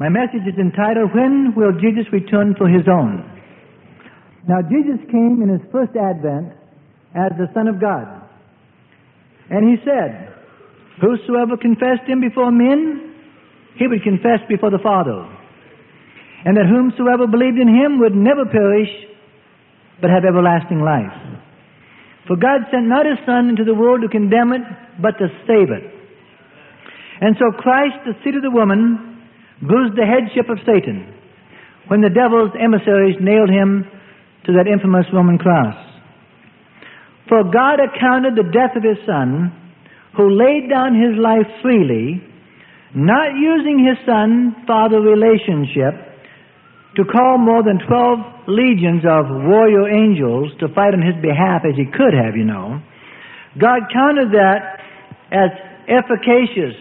My message is entitled, When Will Jesus Return for His Own? Now, Jesus came in His first advent as the Son of God. And He said, Whosoever confessed Him before men, He would confess before the Father. And that whomsoever believed in Him would never perish, but have everlasting life. For God sent not His Son into the world to condemn it, but to save it. And so Christ, the seed of the woman, bruised the headship of Satan when the devil's emissaries nailed Him to that infamous Roman cross. For God accounted the death of His Son, who laid down His life freely, not using His Son-Father relationship to call more than 12 legions of warrior angels to fight on His behalf as He could have, you know. God counted that as efficacious.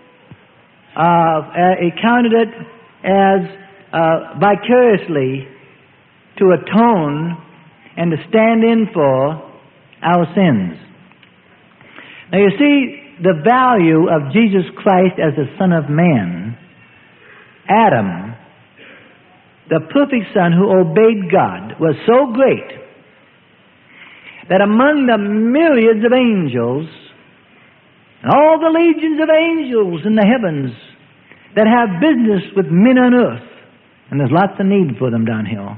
He counted it as vicariously to atone and to stand in for our sins. Now you see, the value of Jesus Christ as the Son of Man, Adam, the perfect Son who obeyed God, was so great that among the myriads of angels, and all the legions of angels in the heavens that have business with men on earth, and there's lots of need for them down here,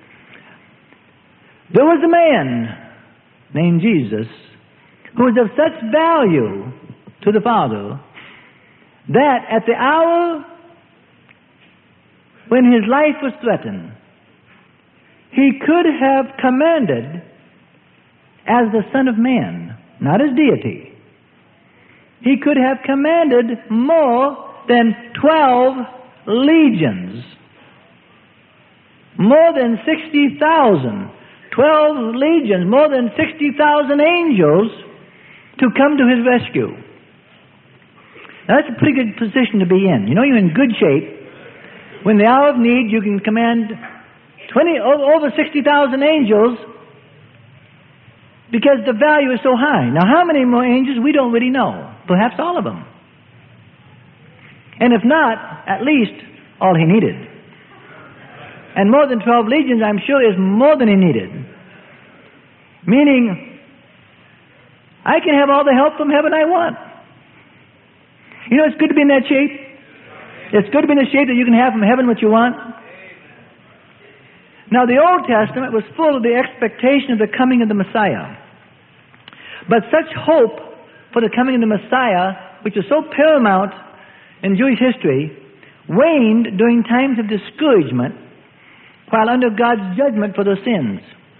there was a man named Jesus who was of such value to the Father that at the hour when His life was threatened, He could have commanded as the Son of Man, not as deity. He could have commanded more than 12 legions, more than 60,000, 12 legions, more than 60,000 angels to come to His rescue. Now that's a pretty good position to be in. You know, you're in good shape. When the hour of need, you can command over 60,000 angels because the value is so high. Now, how many more angels? We don't really know. Perhaps all of them. And if not, at least all He needed. And more than 12 legions, I'm sure, is more than He needed. Meaning, I can have all the help from heaven I want. You know, it's good to be in that shape. It's good to be in the shape that you can have from heaven what you want. Now, the Old Testament was full of the expectation of the coming of the Messiah. But such hope for the coming of the Messiah, which was so paramount in Jewish history, waned during times of discouragement while under God's judgment for their sins.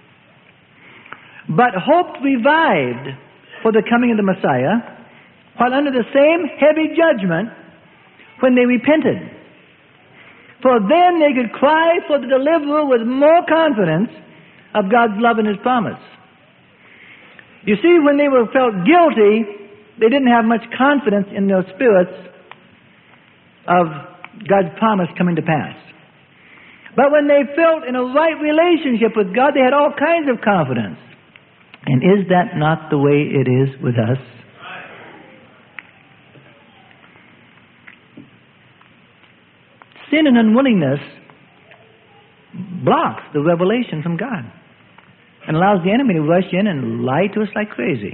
But hope revived for the coming of the Messiah while under the same heavy judgment when they repented. For then they could cry for the deliverer with more confidence of God's love and His promise. You see, when they were felt guilty, they didn't have much confidence in their spirits of God's promise coming to pass. But when they felt in a right relationship with God, they had all kinds of confidence. And is that not the way it is with us? Sin and unwillingness blocks the revelation from God and allows the enemy to rush in and lie to us like crazy.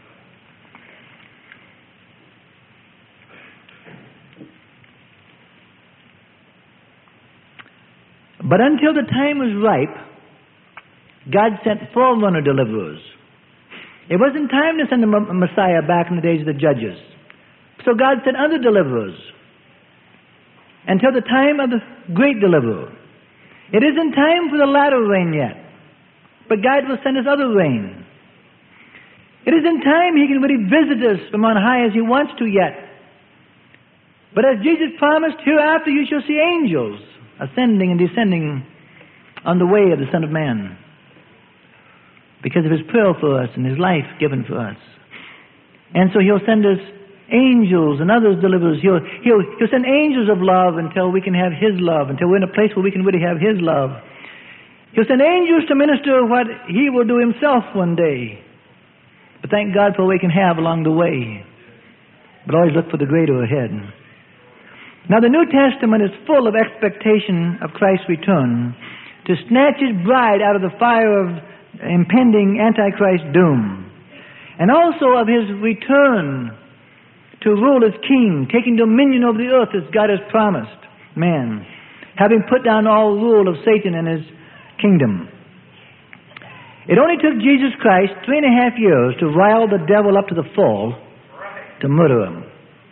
But until the time was ripe, God sent forerunner deliverers. It wasn't time to send the Messiah back in the days of the judges. So God sent other deliverers until the time of the great deliverer. It isn't time for the latter rain yet, but God will send us other rain. It isn't time He can really visit us from on high as He wants to yet. But as Jesus promised, hereafter you shall see angels ascending and descending on the way of the Son of Man, because of His prayer for us and His life given for us. And so He'll send us angels and others deliverers. He'll send angels of love until we can have His love, until we're in a place where we can really have His love. He'll send angels to minister what He will do Himself one day. But thank God for what we can have along the way. But always look for the greater ahead. Now, the New Testament is full of expectation of Christ's return to snatch His bride out of the fire of impending Antichrist doom, and also of His return to rule as King, taking dominion over the earth as God has promised man, having put down all rule of Satan and his kingdom. It only took Jesus Christ 3.5 years to rile the devil up to the full to murder him.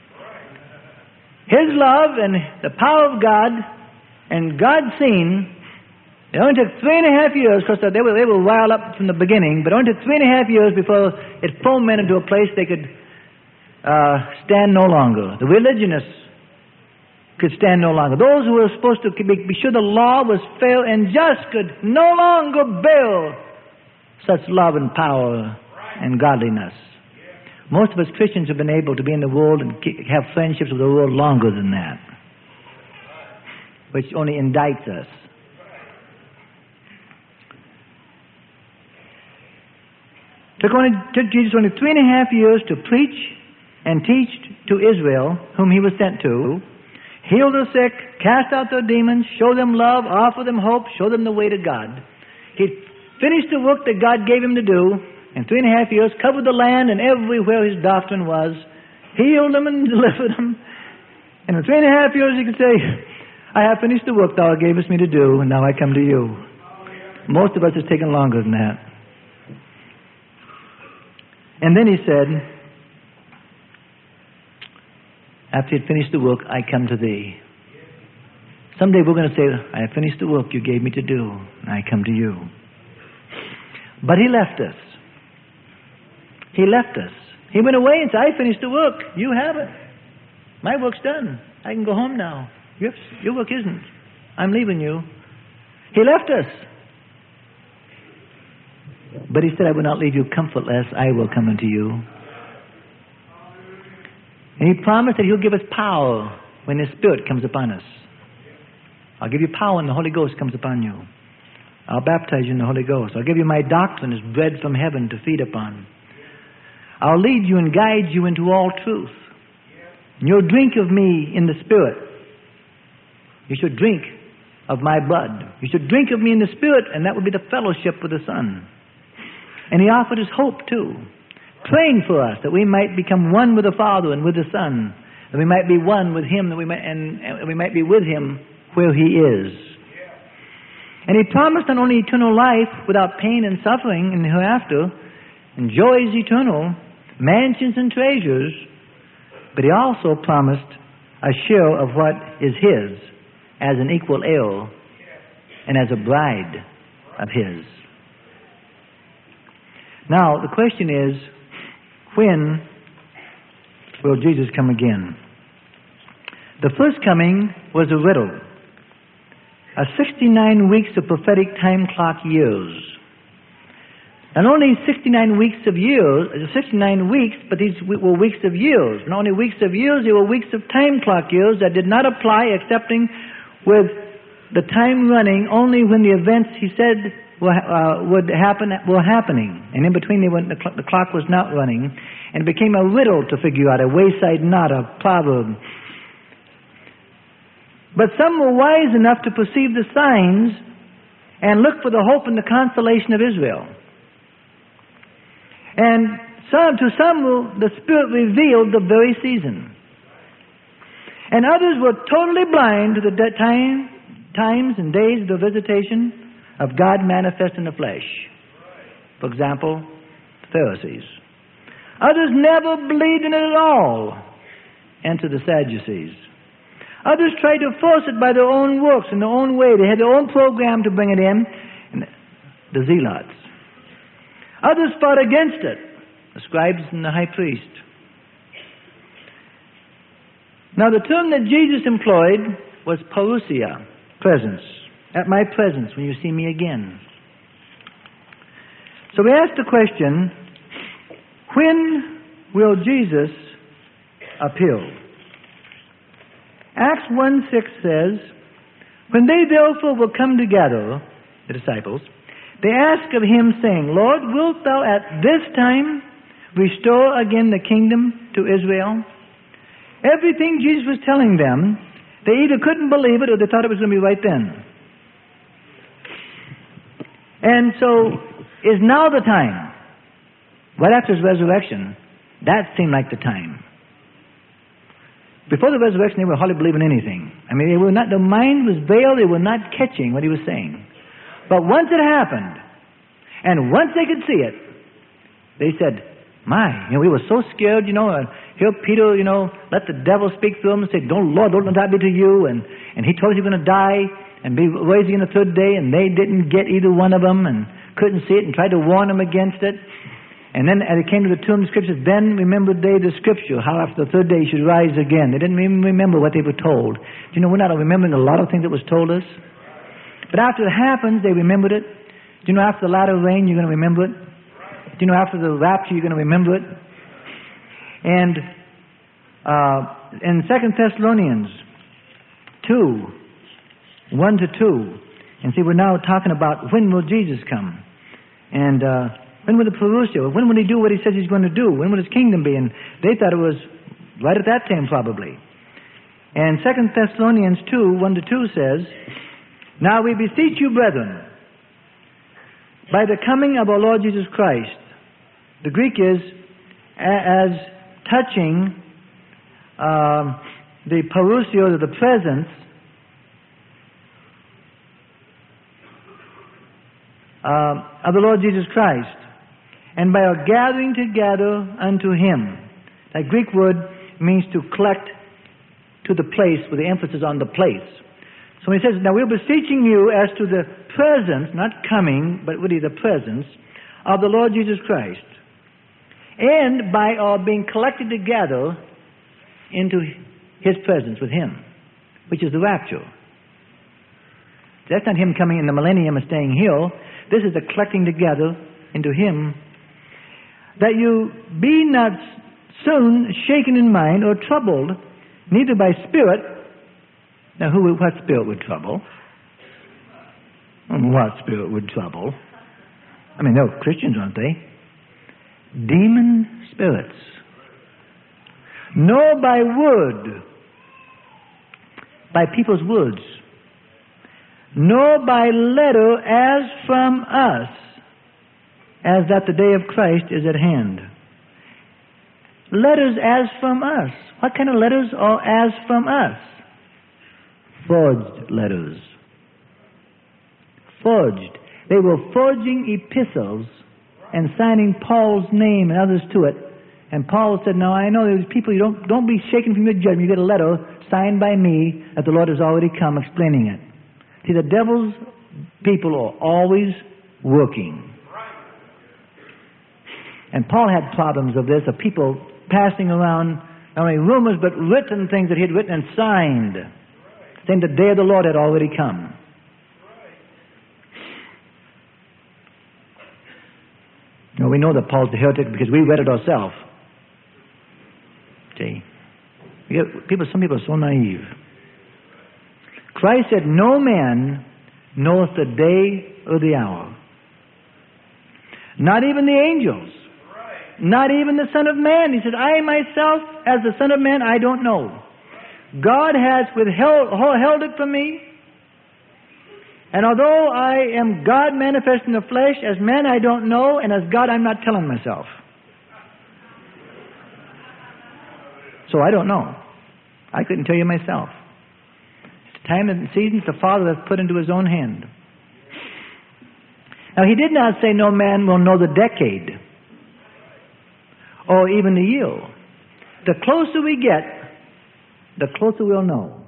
His love and the power of God and God seen, it only took 3.5 years, because they were riled up from the beginning, but it only took 3.5 years before it fomented into a place they could stand no longer. The religionists could stand no longer. Those who were supposed to be sure the law was fair and just could no longer bear such love and power and godliness. Most of us Christians have been able to be in the world and have friendships with the world longer than that, which only indicts us. Took Jesus only 3.5 years to preach and teach to Israel, whom He was sent to, heal the sick, cast out the demons, show them love, offer them hope, show them the way to God. He finished the work that God gave Him to do in 3.5 years, covered the land and everywhere His doctrine was, healed them and delivered them. And in 3.5 years He could say, I have finished the work Thou gavest me to do, and now I come to you. Most of us it's taken longer than that. And then He said, after He had finished the work, I come to Thee. Someday we're going to say, I have finished the work You gave me to do, and I come to You. But He left us. He left us. He went away and said, I finished the work. You have it. My work's done. I can go home now. Your work isn't. I'm leaving you. He left us. But He said, I will not leave you comfortless. I will come unto you. And He promised that He'll give us power when His Spirit comes upon us. I'll give you power when the Holy Ghost comes upon you. I'll baptize you in the Holy Ghost. I'll give you my doctrine as bread from heaven to feed upon. I'll lead you and guide you into all truth. And you'll drink of me in the Spirit. You should drink of my blood. You should drink of me in the Spirit, and that would be the fellowship with the Son. And He offered His hope too, praying for us that we might become one with the Father and with the Son, that we might be one with Him, that we might be with Him where He is. And He promised not only eternal life without pain and suffering in the hereafter, and joys eternal, mansions and treasures, but He also promised a share of what is His as an equal heir and as a bride of His. Now, the question is, when will Jesus come again? The first coming was a riddle. 69 weeks of prophetic time clock years. Not only 69 weeks of years, 69 weeks, but these were weeks of years. Not only weeks of years, they were weeks of time clock years that did not apply excepting with the time running only when the events He said would happen were happening. And in between the clock was not running, and it became a riddle to figure out, a wayside knot, a proverb. But some were wise enough to perceive the signs and look for the hope and the consolation of Israel. And to some the Spirit revealed the very season. And others were totally blind to the times and days of the visitation of God manifest in the flesh. For example, the Pharisees. Others never believed in it at all. Enter the Sadducees. Others tried to force it by their own works in their own way. They had their own program to bring it in. And the Zealots. Others fought against it. The scribes and the high priest. Now the term that Jesus employed was parousia, presence. At my presence when you see me again. So we ask the question, when will Jesus appear? Acts 1:6 says, when they therefore were come together, the disciples, they asked of Him, saying, Lord, wilt Thou at this time restore again the kingdom to Israel? Everything Jesus was telling them They either couldn't believe it or they thought it was going to be right then. And so, is now the time? Right after his resurrection, that seemed like the time. Before the resurrection, they were hardly believing anything. I mean, they were not. The mind was veiled. They were not catching what he was saying. But once it happened, and once they could see it, they said, "My, we were so scared. Here Peter, let the devil speak through him and say, Lord, don't let that be to you." And he told you you're going to die and be raised again the third day. And they didn't get either one of them and couldn't see it and tried to warn them against it. And then as it came to the tomb, the scriptures, then remembered they the scripture, how after the third day he should rise again. They didn't even remember what they were told. We're not remembering a lot of things that was told us. But after it happens, they remembered it. After the latter rain, you're going to remember it. After the rapture, you're going to remember it. And in 2 Thessalonians 2, 1 to 2, and see, we're now talking about when will Jesus come? And when will the Parousia? When will he do what he says he's going to do? When will his kingdom be? And they thought it was right at that time, probably. And 2 Thessalonians 2, 1 to 2 says, "Now we beseech you, brethren, by the coming of our Lord Jesus Christ." The Greek is as touching the Parousia, or the presence, of the Lord Jesus Christ, and by our gathering together unto him. That Greek word means to collect to the place, with the emphasis on the place. So he says, "Now we're beseeching you as to the presence," not coming, but really the presence, "of the Lord Jesus Christ, and by our being collected together into his presence with him," which is the rapture. That's not him coming in the millennium and staying here. This is the collecting together into him, "that you be not soon shaken in mind or troubled, neither by spirit." Now, what spirit would trouble? What spirit would trouble? I mean, they're Christians, aren't they? Demon spirits. "Nor by word," by people's words, "nor by letter as from us, as that the day of Christ is at hand." Letters as from us. What kind of letters are as from us? Forged letters. Forged. They were forging epistles and signing Paul's name and others to it. And Paul said, "Now I know there's people, you don't be shaken from your judgment. You get a letter signed by me that the Lord has already come explaining it." See, the devil's people are always working. And Paul had problems of this, of people passing around not only rumors, but written things that he had written and signed, saying the day of the Lord had already come. Now, we know that Paul's a heretic because we read it ourselves. See, some people are so naive. Christ said, "No man knoweth the day or the hour." Not even the angels. Not even the Son of Man. He said, "I myself, as the Son of Man, I don't know. God has held it from me. And although I am God manifest in the flesh, as man I don't know, and as God I'm not telling myself." So I don't know. I couldn't tell you myself. It's the time and seasons the Father has put into his own hand. Now, he did not say no man will know the decade or even the year. The closer we get, the closer we'll know.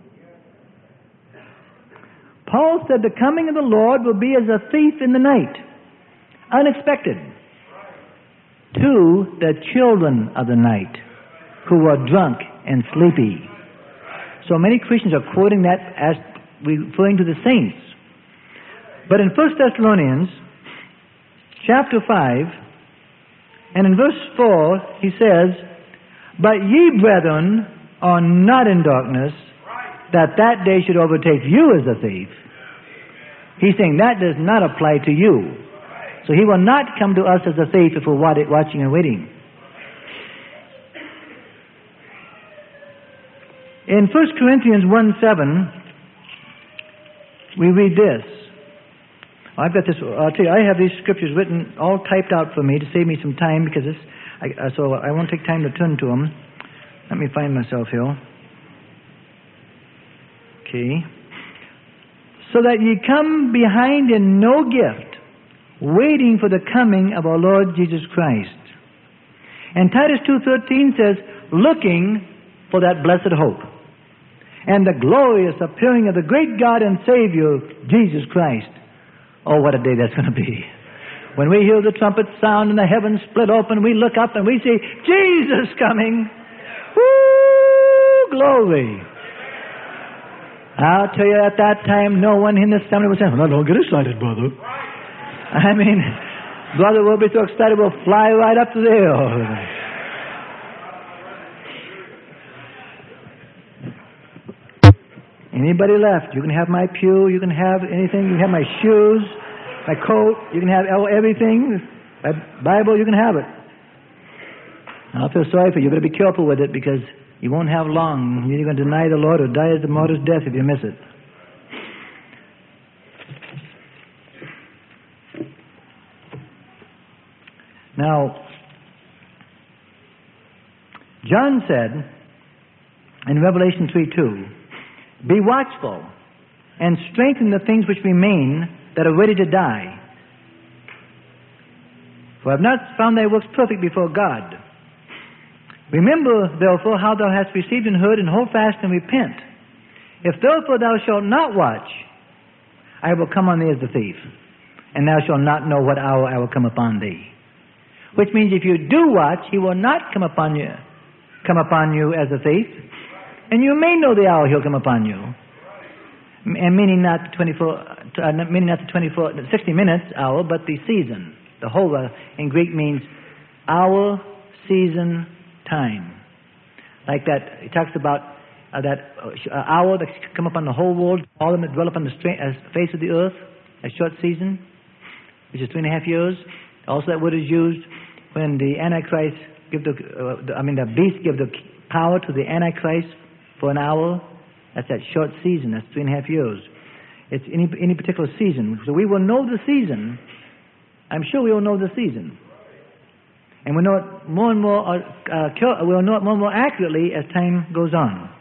Paul said the coming of the Lord will be as a thief in the night, unexpected, to the children of the night who are drunk and sleepy. So many Christians are quoting that as referring to the saints. But in 1 Thessalonians chapter 5 and in verse 4 he says, "But ye, brethren, are not in darkness, that that day should overtake you as a thief." He's saying that does not apply to you. So he will not come to us as a thief if we're watching and waiting. In 1 Corinthians 1:7, we read this. I've got this. I'll tell you, I have these scriptures written, all typed out for me to save me some time, because so I won't take time to turn to them. Let me find myself here. Okay. So that ye come behind in no gift, waiting for the coming of our Lord Jesus Christ. And Titus 2:13 says, looking for that blessed hope and the glorious appearing of the great God and Savior, Jesus Christ. Oh, what a day that's going to be. When we hear the trumpet sound and the heavens split open, we look up and we see Jesus coming. Woo! Glory. I'll tell you, at that time, no one in the assembly was saying, "No, don't get excited, brother." I mean, brother will be so excited, we'll fly right up to there. Anybody left? You can have my pew. You can have anything. You can have my shoes, my coat. You can have everything. My Bible, you can have it. I'll feel sorry for you. You better be careful with it, because you won't have long. You're either going to deny the Lord or die as the martyr's death if you miss it. Now, John said in Revelation 3:2, "Be watchful and strengthen the things which remain that are ready to die. For I have not found thy works perfect before God. Remember, therefore, how thou hast received and heard, and hold fast and repent. If therefore thou shalt not watch, I will come on thee as a thief, and thou shalt not know what hour I will come upon thee." Which means if you do watch, he will not come upon you as a thief, and you may know the hour he'll come upon you. And meaning not the 60 minutes hour, but the season. The whole in Greek means hour, season, time. Like that, it talks about that hour that come upon the whole world, all of them that dwell upon the face of the earth, a short season, which is 3.5 years. Also, that word is used when the Antichrist the beast give the power to the Antichrist for an hour. That's that short season. That's 3.5 years. It's any particular season. So we will know the season. I'm sure we will know the season. And we'll know it more and more. We'll know it more and more accurately as time goes on.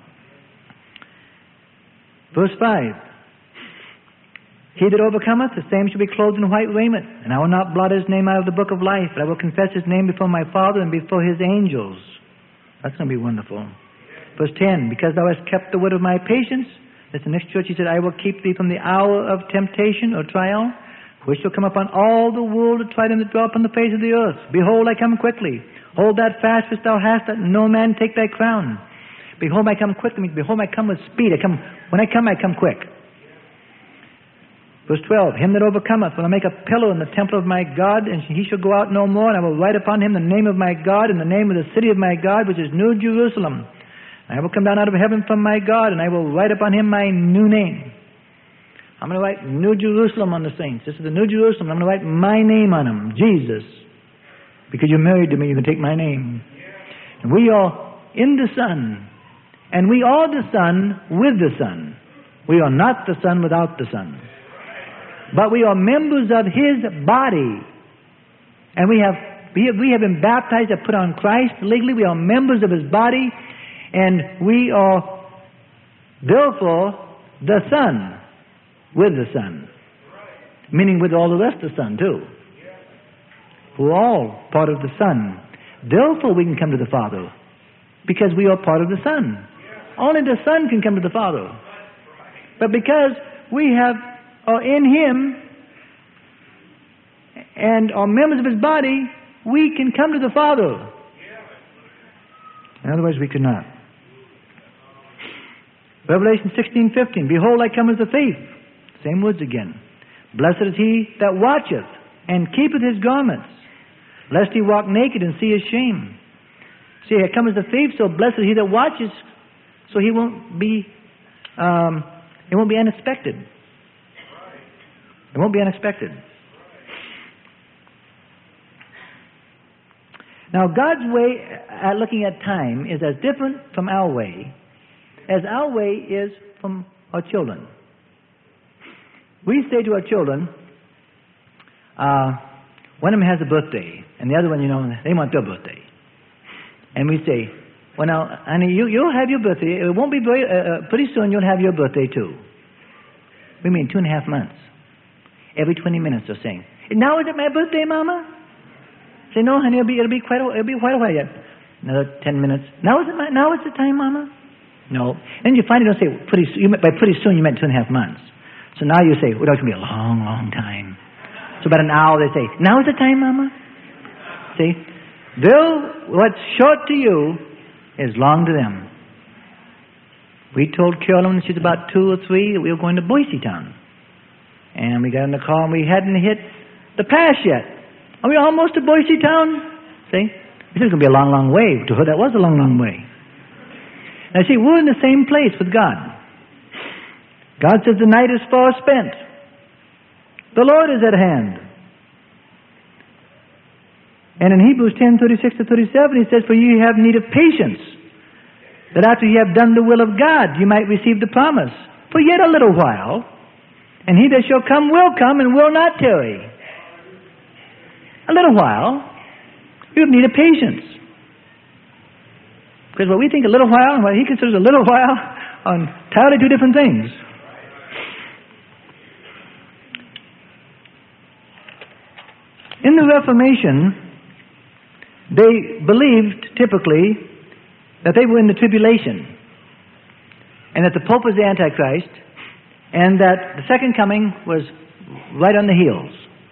Verse 5. "He that overcometh, the same shall be clothed in white raiment, and I will not blot his name out of the book of life, but I will confess his name before my Father and before his angels." That's going to be wonderful. Verse 10. "Because thou hast kept the word of my patience," that's the next church, he said, "I will keep thee from the hour of temptation," or trial, "which shall come upon all the world to try them that dwell upon the face of the earth. Behold, I come quickly. Hold that fast which thou hast, that no man take thy crown. Behold, I come quickly. Behold, I come with speed. When I come quick." Verse 12. "Him that overcometh will I make a pillar in the temple of my God, and he shall go out no more, and I will write upon him the name of my God and the name of the city of my God, which is New Jerusalem. I will come down out of heaven from my God, and I will write upon him my new name." I'm going to write New Jerusalem on the saints. This is the New Jerusalem. I'm going to write my name on them, Jesus. Because you're married to me, you can take my name. And we are in the Son. And we are the Son with the Son. We are not the Son without the Son. But we are members of His body. And we have been baptized and put on Christ legally. We are members of His body. And we are, therefore, the Son with the Son. Meaning with all the rest of the Son, too. We're all part of the Son. Therefore, we can come to the Father. Because we are part of the Son. Only the Son can come to the Father. But because we are in Him and are members of His body, we can come to the Father. Otherwise, we could not. Revelation 16:15. "Behold, I come as a thief." Same words again. "Blessed is he that watcheth and keepeth his garments, lest he walk naked and see his shame." See, I come as a thief, so blessed is he that watches, so he won't be, it won't be unexpected. It won't be unexpected. Now, God's way at looking at time is as different from our way as our way is from our children. We say to our children, one of them has a birthday, and the other one, they want their birthday. And we say, well, now, honey, you'll have your birthday. It won't be very, pretty soon you'll have your birthday, too. We mean 2.5 months. Every 20 minutes they're saying, now is it my birthday, Mama? Say, no, honey, it'll be quite a while yet. Another 10 minutes. Now is the time, Mama? No. And you finally don't say, by pretty soon you meant 2.5 months. So now you say, well, that's going to be a long, long time. So about an hour they say, now is the time, Mama? See? What's short to you is long to them. We told Carolyn when she was about 2 or 3 that we were going to Boise Town. And we got in the car and we hadn't hit the pass yet. Are we almost to Boise Town? See? We said it's going to be a long, long way. To her, that was a long, long way. Now, see, we're in the same place with God. God says the night is far spent. The Lord is at hand. And in Hebrews 10:36-37, he says, for you have need of patience, that after you have done the will of God, you might receive the promise. For yet a little while, and he that shall come will come and will not tarry. A little while, you have need of patience. Because what we think a little while and what he considers a little while are entirely two different things. In the Reformation, they believed typically that they were in the tribulation and that the Pope was the Antichrist and that the second coming was right on the heels.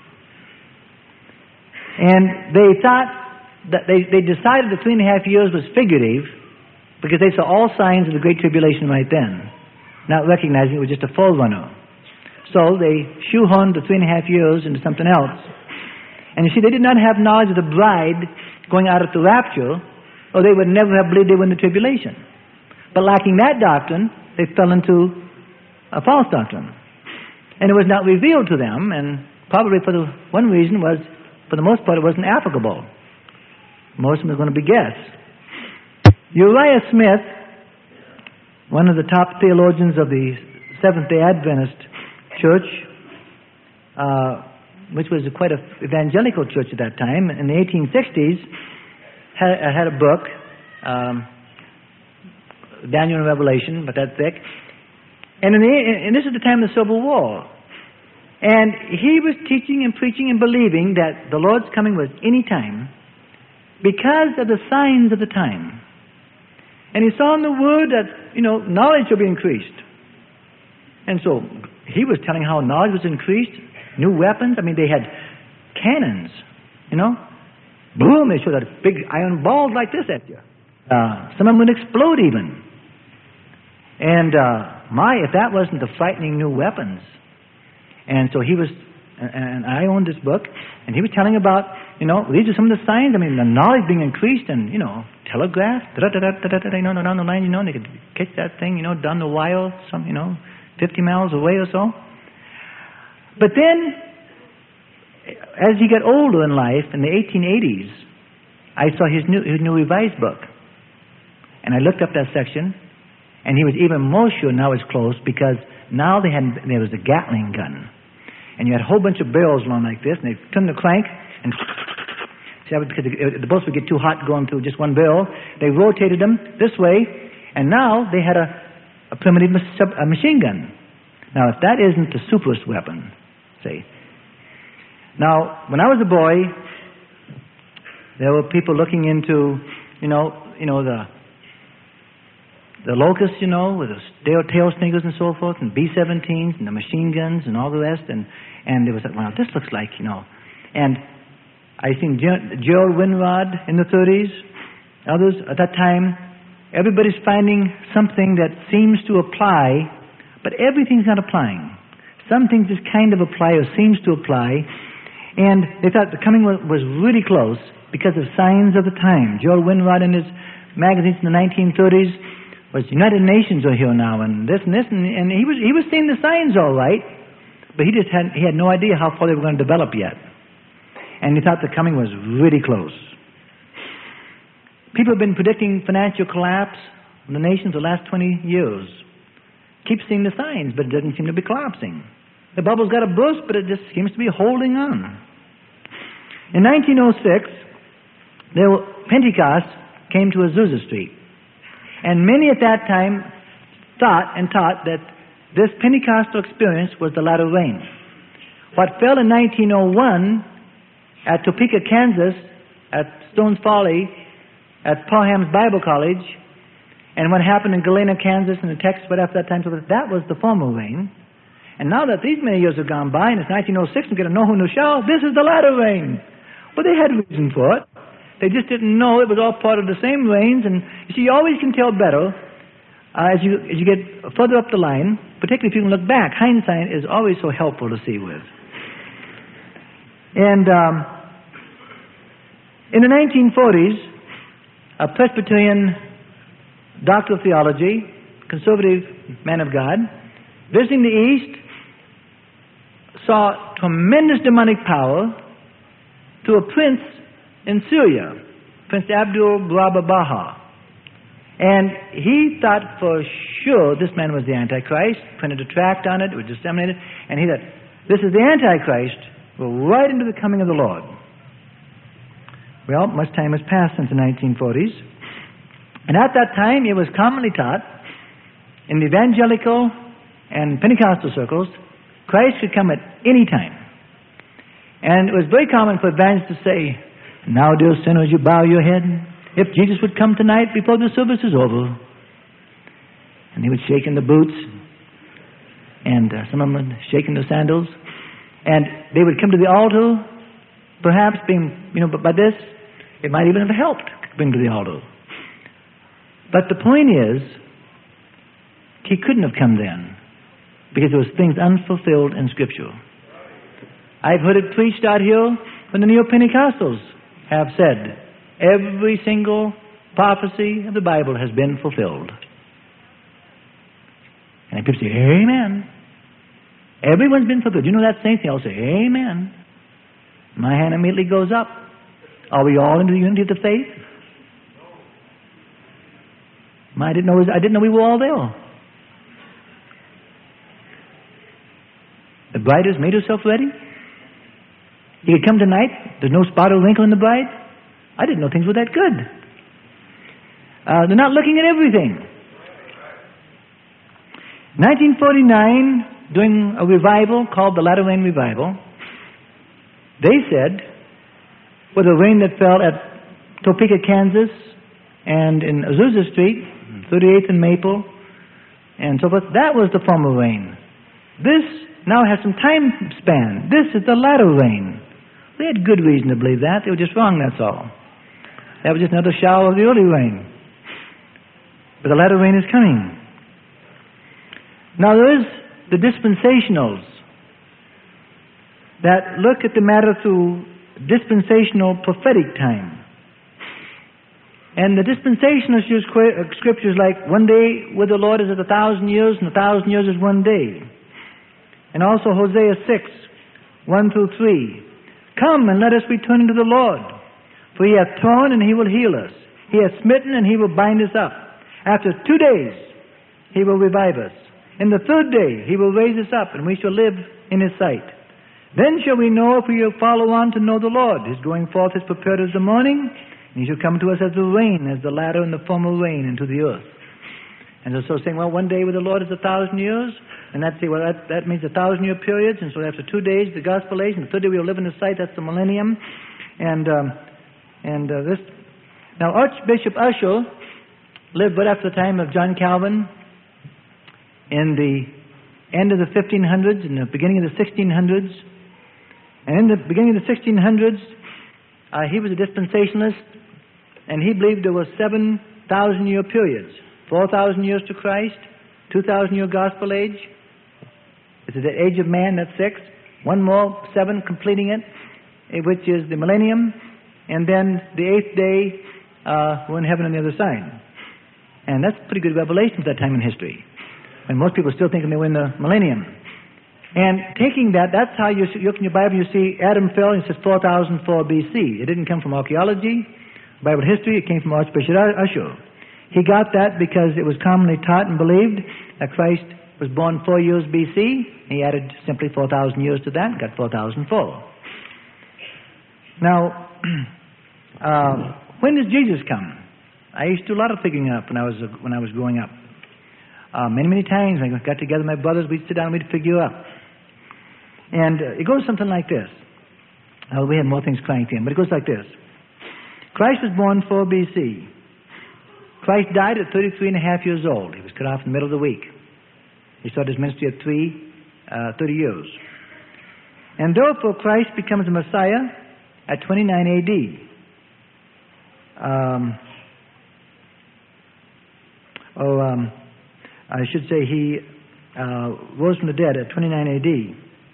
And they thought that they decided the 3.5 years was figurative because they saw all signs of the Great Tribulation right then, not recognizing it was just a forerunner. So they shoehorned the 3.5 years into something else. And you see, they did not have knowledge of the bride going out at the rapture, or they would never have believed they were in the tribulation. But lacking that doctrine, they fell into a false doctrine. And it was not revealed to them, and probably for one reason was, for the most part, it wasn't applicable. Most of them were going to be guessed. Uriah Smith, one of the top theologians of the Seventh-day Adventist Church, which was quite an evangelical church at that time, in the 1860s, had a book, Daniel and Revelation, but that thick. And this is the time of the Civil War. And he was teaching and preaching and believing that the Lord's coming was any time because of the signs of the time. And he saw in the Word that, knowledge will be increased. And so he was telling how knowledge was increased. New weapons. I mean, they had cannons, Boom, they showed a big iron ball like this at you. Some of them would explode even. And, if that wasn't the frightening new weapons. And so he was, and I owned this book, and he was telling about, these are some of the signs. I mean, the knowledge being increased and, telegraph, down the line, they could catch that thing, down the wire, 50 miles away or so. But then, as he got older in life, in the 1880s, I saw his new revised book. And I looked up that section, and he was even more sure now it's close because now there was a Gatling gun. And you had a whole bunch of barrels along like this, and they turned the crank, and because the bullets would get too hot going through just one barrel, they rotated them this way, and now they had a primitive machine gun. Now, if that isn't the superest weapon, see. Now, when I was a boy, there were people looking into, the locusts, with the tail stingers and so forth, and B-17s and the machine guns and all the rest, and they was like, well, this looks like, And I seen Gerald Winrod in the 30s, others at that time. Everybody's finding something that seems to apply, but everything's not applying. Some things just kind of apply or seems to apply. And they thought the coming was really close because of signs of the time. Joel Winrod in his magazines in the 1930s was United Nations are here now and this, and he was seeing the signs all right, but he had no idea how far they were going to develop yet. And he thought the coming was really close. People have been predicting financial collapse of the nation for the last 20 years. Keep seeing the signs, but it doesn't seem to be collapsing. The bubble's got a burst, but it just seems to be holding on. In 1906, Pentecost came to Azusa Street. And many at that time thought that this Pentecostal experience was the latter rain. What fell in 1901 at Topeka, Kansas, at Stone's Folly, at Parham's Bible College, and what happened in Galena, Kansas, and the Texas right after that time, so that was the former rain. And now that these many years have gone by, and it's 1906, and get a no who no shall, this is the latter rain. Well, they had reason for it. They just didn't know it was all part of the same rains, and you see, you always can tell better as you get further up the line, particularly if you can look back. Hindsight is always so helpful to see with. And in the 1940s, a Presbyterian doctor of theology, conservative man of God, visiting the East, saw tremendous demonic power to a prince in Syria, Prince Abdul Baha. And he thought for sure this man was the Antichrist, printed a tract on it, it was disseminated, and he thought, this is the Antichrist, we're right into the coming of the Lord. Well, much time has passed since the 1940s. And at that time, it was commonly taught in the evangelical and Pentecostal circles, Christ could come at any time. And it was very common for evangelists to say, now, dear sinners, you bow your head. If Jesus would come tonight before the service is over. And he would shake in the boots, and some of them would shake in the sandals. And they would come to the altar, perhaps being, but by this, it might even have helped to bring to the altar. But the point is, he couldn't have come then, because there was things unfulfilled in Scripture. I've heard it preached out here when the Neo-Pentecostals have said, every single prophecy of the Bible has been fulfilled. And people say, amen. Everyone's been fulfilled. You know that same thing? I'll say, amen. My hand immediately goes up. Are we all into the unity of the faith? I didn't know we were all there. The bride has made herself ready. You could come tonight. There's no spot or wrinkle in the bride. I didn't know things were that good. They're not looking at everything. 1949, during a revival called the Latter Rain Revival, they said, with the rain that fell at Topeka, Kansas, and in Azusa Street, 38th and Maple, and so forth, that was the former rain. This now has some time span. This is the latter rain. They had good reason to believe that. They were just wrong, that's all. That was just another shower of the early rain. But the latter rain is coming. Now there is the dispensationals that look at the matter through dispensational prophetic time. And the dispensationalists use scriptures like, one day with the Lord is as 1,000 years, and 1,000 years is one day. And also Hosea 6, 1 through 3. Come and let us return unto the Lord. For he hath torn and he will heal us. He hath smitten and he will bind us up. After 2 days he will revive us. In the third day he will raise us up, and we shall live in his sight. Then shall we know if we will follow on to know the Lord. His going forth is prepared as the morning, and he shall come to us as the rain, as the latter and the former rain into the earth. And so saying, well, one day with the Lord is 1,000 years, and that means 1,000-year periods, and so after 2 days, the gospel age, and the third day we will live in his sight, that's the millennium. This. Now, Archbishop Usher lived right after the time of John Calvin, in the end of the 1500s and the beginning of the 1600s. And in the beginning of the 1600s, he was a dispensationalist, and he believed there were 7,000-year periods. 4,000 years to Christ, 2,000-year gospel age. This is the age of man, that's 6. One more, 7, completing it, which is the millennium. And then the 8th day, we're in heaven on the other side. And that's pretty good revelation for that time in history. And most people still thinking they were in the millennium. And taking that, that's how you look in your Bible, you see Adam fell, and it says 4004 BC. It didn't come from archaeology, Bible history, it came from Archbishop Usher. He got that because it was commonly taught and believed that Christ was born 4 years BC. He added simply 4,000 years to that and got 4,004. Now, when does Jesus come? I used to do a lot of figuring out when I was growing up. Many times I got together with my brothers, we'd sit down and we'd figure out. And it goes something like this. We have more things cranked in, but it goes like this. Christ was born 4 BC. Christ died at 33 and a half years old. He was cut off in the middle of the week. He started his ministry at 30 years. And therefore Christ becomes a Messiah at 29 A.D. I should say he rose from the dead at 29 A.D.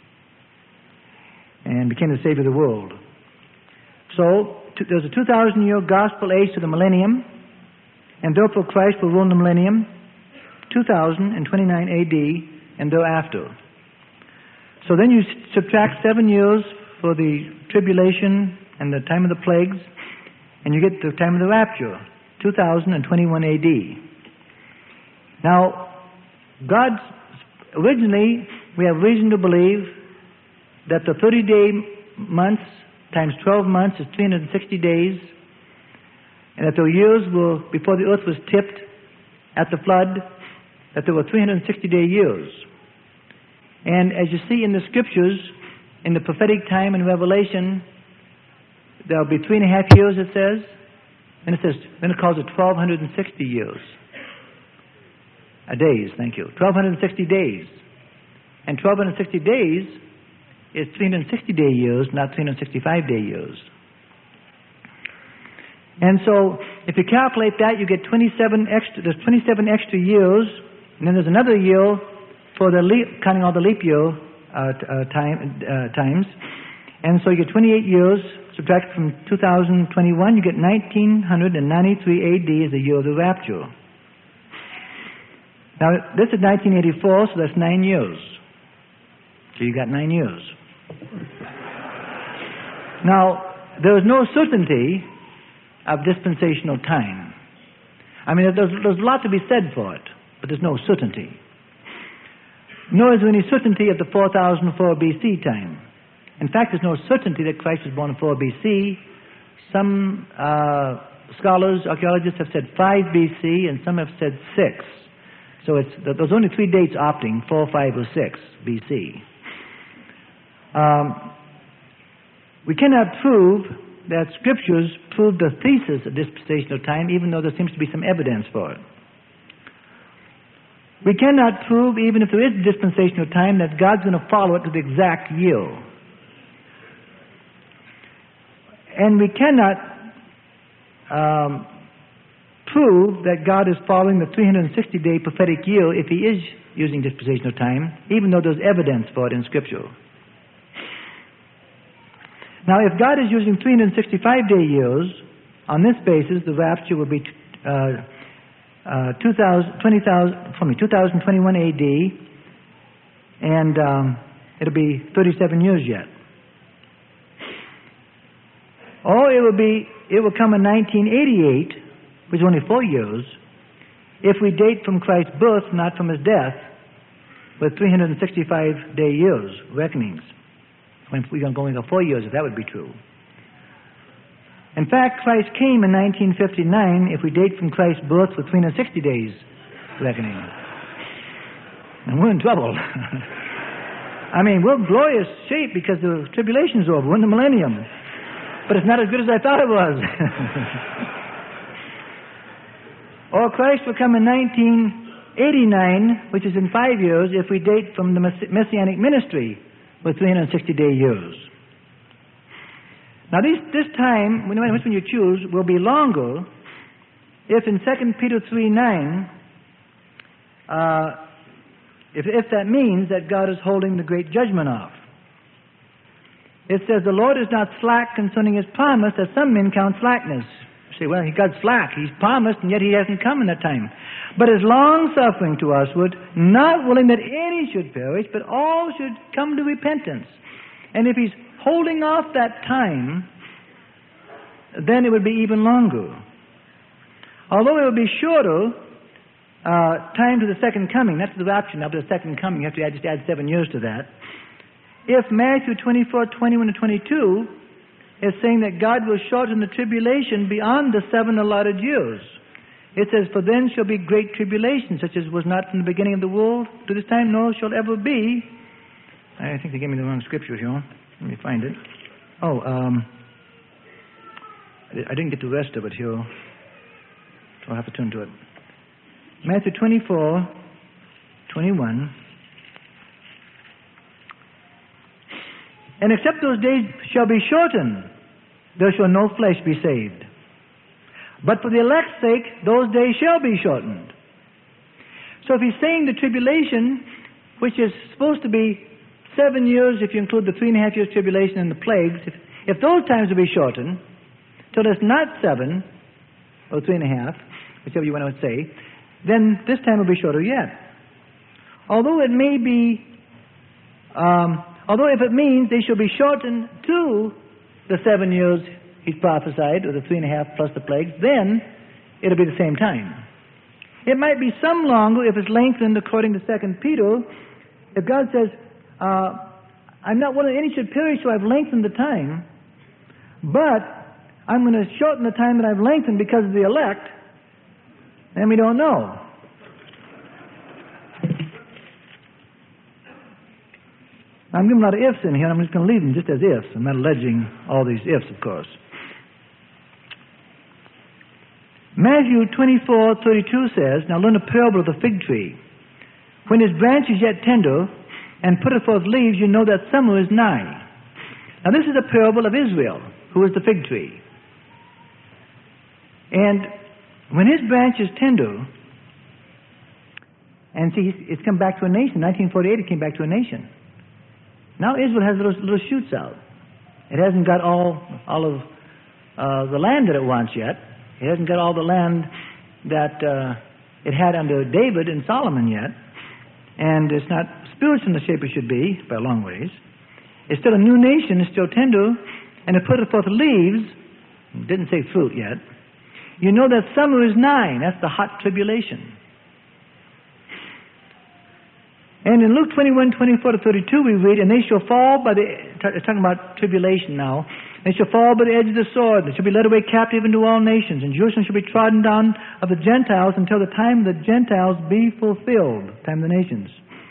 and became the Savior of the world. So there's a 2,000-year gospel age to the millennium, and therefore Christ will rule in the millennium, 2029 A.D. and thereafter. So then you subtract 7 years for the tribulation and the time of the plagues, and you get the time of the rapture, 2021 A.D. Now, originally, we have reason to believe that the 30-day months times 12 months is 360 days, and that the years were, before the earth was tipped at the flood, that there were 360-day years. And as you see in the Scriptures, in the prophetic time in Revelation, there will be 3.5 years, it says. And then it calls it 1,260 years. Days, thank you. 1,260 days. And 1,260 days is 360-day years, not 365-day years. And so, if you calculate that, you get 27 extra years, and then there's another year for the counting all the leap year times. And so you get 28 years, subtract from 2021, you get 1993 A.D. is the year of the rapture. Now, this is 1984, so that's 9 years. So you got 9 years. Now, there is no certainty of dispensational time. I mean, there's a lot to be said for it, but there's no certainty. Nor is there any certainty of the 4004 BC time. In fact, there's no certainty that Christ was born in 4 BC. Some scholars, archaeologists have said 5 BC, and some have said 6. So there's only 3 dates opting, 4, 5, or 6 BC. We cannot prove that Scriptures prove the thesis of dispensational time, even though there seems to be some evidence for it. We cannot prove, even if there is dispensational time, that God's going to follow it to the exact year. And we cannot prove that God is following the 360-day prophetic year if He is using dispensational time, even though there's evidence for it in Scripture. Now, if God is using 365-day years, on this basis, the rapture will be 2021 A.D., and it'll be 37 years yet. Or it will come in 1988, which is only 4 years, if we date from Christ's birth, not from His death, with 365-day years reckonings. When we're going to go 4 years, if that would be true. In fact, Christ came in 1959 if we date from Christ's birth with 360 days reckoning. And we're in trouble. I mean, we're in glorious shape because the tribulation's over. We're in the millennium. But it's not as good as I thought it was. Or Christ will come in 1989, which is in 5 years, if we date from the Messianic ministry with 360-day years. Now, this time, which one you choose, will be longer if in 2 Peter 3:9, if that means that God is holding the great judgment off. It says, the Lord is not slack concerning His promise, as some men count slackness. You say, well, God's slack. He's promised, and yet He hasn't come in that time. But is long-suffering to usward, not willing that any should perish, but all should come to repentance. And if He's holding off that time, then it would be even longer. Although it will be shorter time to the second coming, that's the rapture now, but the second coming, you have to just add 7 years to that. If Matthew 24:21 to 22 is saying that God will shorten the tribulation beyond the 7 allotted years, it says, "For then shall be great tribulation, such as was not from the beginning of the world to this time, nor shall ever be." I think they gave me the wrong scripture here. Let me find it. I didn't get the rest of it here, so I'll have to turn to it. Matthew 24:21. "And except those days shall be shortened, there shall no flesh be saved. But for the elect's sake, those days shall be shortened." So if he's saying the tribulation, which is supposed to be 7 years if you include the 3.5 years tribulation and the plagues, if those times will be shortened, till it's not 7, or 3.5, whichever you want to say, then this time will be shorter yet. Although it may be, although if it means they shall be shortened to the 7 years he's prophesied, or the 3.5 plus the plagues, then it'll be the same time. It might be some longer if it's lengthened according to 2 Peter. If God says, "I'm not willing any should perish, so I've lengthened the time, but I'm going to shorten the time that I've lengthened because of the elect," then we don't know. I'm giving a lot of ifs in here, and I'm just going to leave them just as ifs. I'm not alleging all these ifs, of course. Matthew 24:32 says, "Now learn a parable of the fig tree. When his branch is yet tender, and putteth forth leaves, you know that summer is nigh." Now this is a parable of Israel, who is the fig tree. And when his branch is tender, and see, it's come back to a nation. 1948, it came back to a nation. Now Israel has little shoots out. It hasn't got all of the land that it wants yet. It hasn't got all the land that it had under David and Solomon yet. And it's not spiritual in the shape it should be, by a long ways. It's still a new nation, it's still tender, and it putteth forth leaves. It didn't say fruit yet. You know that summer is nigh. That's the hot tribulation. And in Luke 21:24 to 32 we read, "And they shall fall by the," it's talking about tribulation now, "they shall fall by the edge of the sword, they shall be led away captive into all nations, and Jerusalem shall be trodden down of the Gentiles until the time of the Gentiles be fulfilled," time of the nations.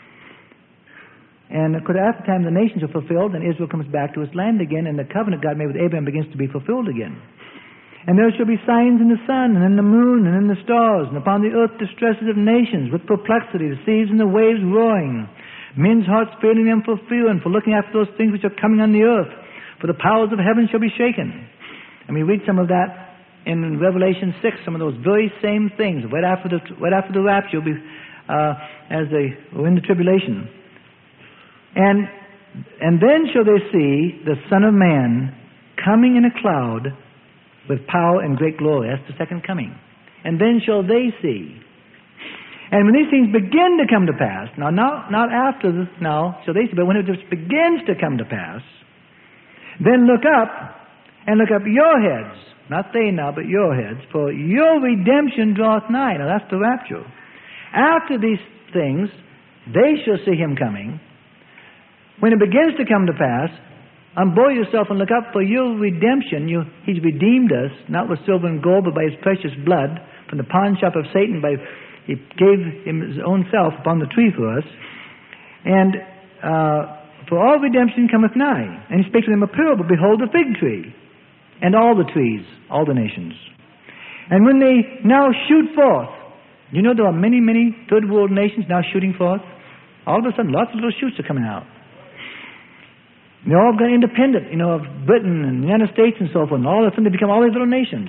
And of course, after the time the nations are fulfilled, then Israel comes back to its land again, and the covenant God made with Abraham begins to be fulfilled again. "And there shall be signs in the sun, and in the moon, and in the stars, and upon the earth distresses of nations, with perplexity, the seas and the waves roaring, men's hearts failing them for fear, and for looking after those things which are coming on the earth. For the powers of heaven shall be shaken." And we read some of that in Revelation 6, some of those very same things, right after the rapture, as they were in the tribulation. And then shall they see the Son of Man coming in a cloud with power and great glory. That's the second coming. And then shall they see. And when these things begin to come to pass, now not after this, now shall they see, but when it just begins to come to pass, then look up and look up your heads, not they now, but your heads, for your redemption draweth nigh. Now that's the rapture. After these things, they shall see him coming. When it begins to come to pass, unbuoy yourself and look up, for your redemption. He's redeemed us, not with silver and gold, but by his precious blood, from the pawn shop of Satan. He gave him his own self upon the tree for us. And for all redemption cometh nigh. And he spake to them a parable. Behold the fig tree, and all the trees, all the nations. And when they now shoot forth, you know there are many, many third world nations now shooting forth. All of a sudden, lots of little shoots are coming out. They're all got independent, of Britain and the United States and so forth. And all of a sudden they become all these little nations.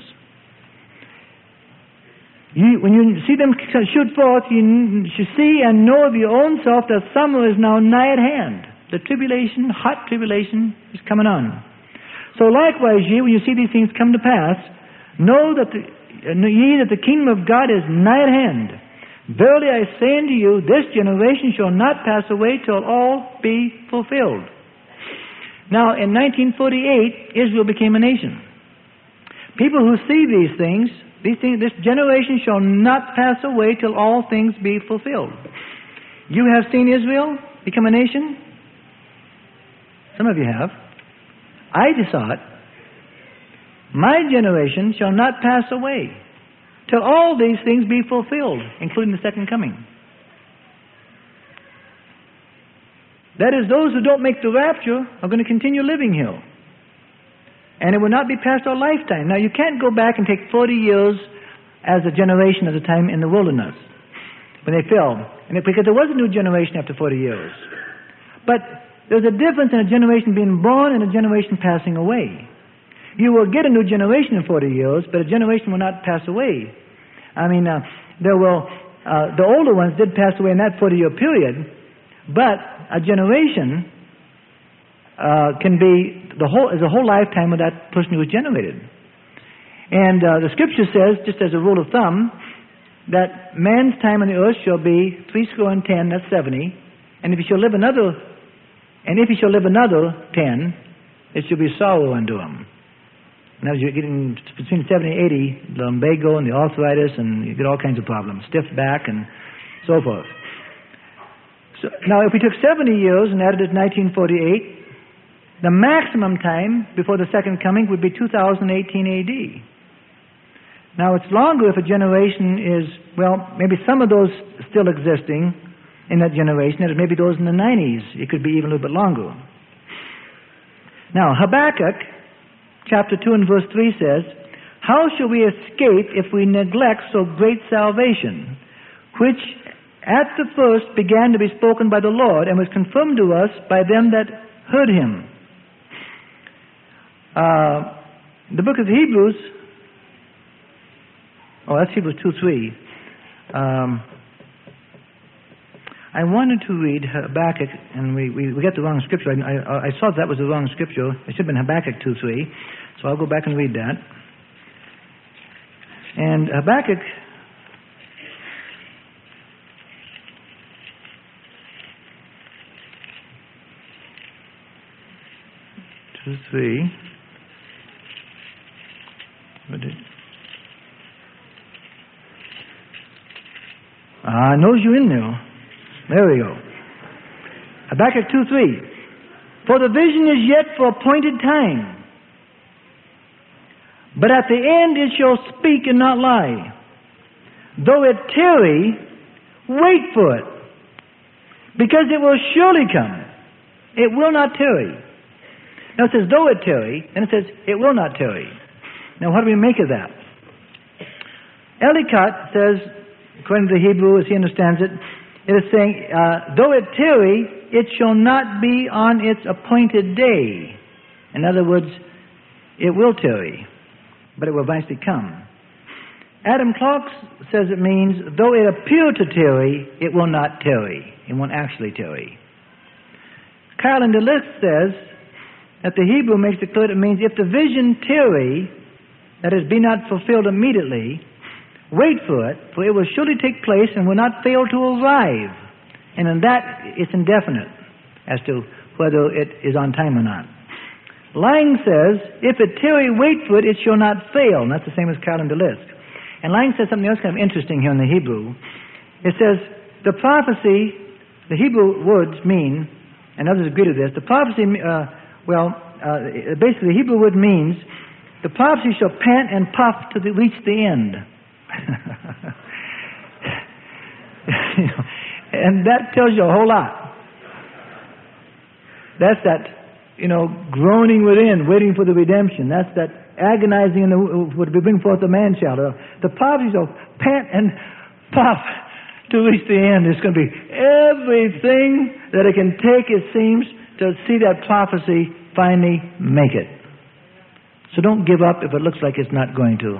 When you see them shoot forth, you should see and know of your own self that summer is now nigh at hand. The tribulation, hot tribulation, is coming on. So likewise, ye, when you see these things come to pass, know that the kingdom of God is nigh at hand. Verily I say unto you, this generation shall not pass away till all be fulfilled. Now, in 1948, Israel became a nation. People who see these things This generation shall not pass away till all things be fulfilled. You have seen Israel become a nation? Some of you have. I just saw it. My generation shall not pass away till all these things be fulfilled, including the second coming. That is, those who don't make the rapture are going to continue living here. And it will not be past our lifetime. Now, you can't go back and take 40 years as a generation at a time in the wilderness when they fell. Because there was a new generation after 40 years. But there's a difference in a generation being born and a generation passing away. You will get a new generation in 40 years, but a generation will not pass away. The older ones did pass away in that 40-year period, but a generation can be is a whole lifetime of that person who was generated. And the Scripture says, just as a rule of thumb, that man's time on the earth shall be 70, that's 70, and if he shall live another 10, it shall be sorrow unto him. Now you're getting between 70 and 80, the lumbago and the arthritis, and you get all kinds of problems, stiff back and so forth. So, now, if we took 70 years and added it to 1948, the maximum time before the second coming would be 2018 A.D. Now, it's longer if a generation is, maybe some of those still existing in that generation, and maybe those in the 90s. It could be even a little bit longer. Now, Habakkuk, chapter 2 and verse 3 says, "How shall we escape if we neglect so great salvation, which at the first began to be spoken by the Lord, and was confirmed to us by them that heard him?" The book of Hebrews, that's Hebrews 2:3. I wanted to read Habakkuk, and we got the wrong scripture. I saw that was the wrong scripture. It should have been Habakkuk 2:3. So I'll go back and read that. And Habakkuk, two, 3. I knows you're in there. There we go. Habakkuk 2:3. "For the vision is yet for appointed time, but at the end it shall speak and not lie. Though it tarry, wait for it, because it will surely come. It will not tarry." Now it says, "though it tarry," and it says, "it will not tarry." Now what do we make of that? Ellicott says, according to the Hebrew as he understands it, it is saying, "though it tarry, it shall not be on its appointed day." In other words, it will tarry, but it will eventually come. Adam Clarke says it means, "though it appear to tarry, it will not tarry." It won't actually tarry. Carlin de List says that the Hebrew makes it clear it means, if the vision tarry, that is, be not fulfilled immediately, wait for it will surely take place and will not fail to arrive. And in that, it's indefinite as to whether it is on time or not. Lang says, "if it tarry, wait for it, it shall not fail." And that's the same as Carlin de List. And Lang says something else kind of interesting here in the Hebrew. It says, the prophecy, the Hebrew words mean, and others agree to this, the prophecy, basically the Hebrew word means, the prophecy shall pant and puff to reach the end. And that tells you a whole lot. That's that, groaning within, waiting for the redemption. That's that agonizing in the would bring forth the man-child. The prophecy shall pant and puff to reach the end. It's going to be everything that it can take, it seems, to see that prophecy finally make it. So don't give up if it looks like it's not going to.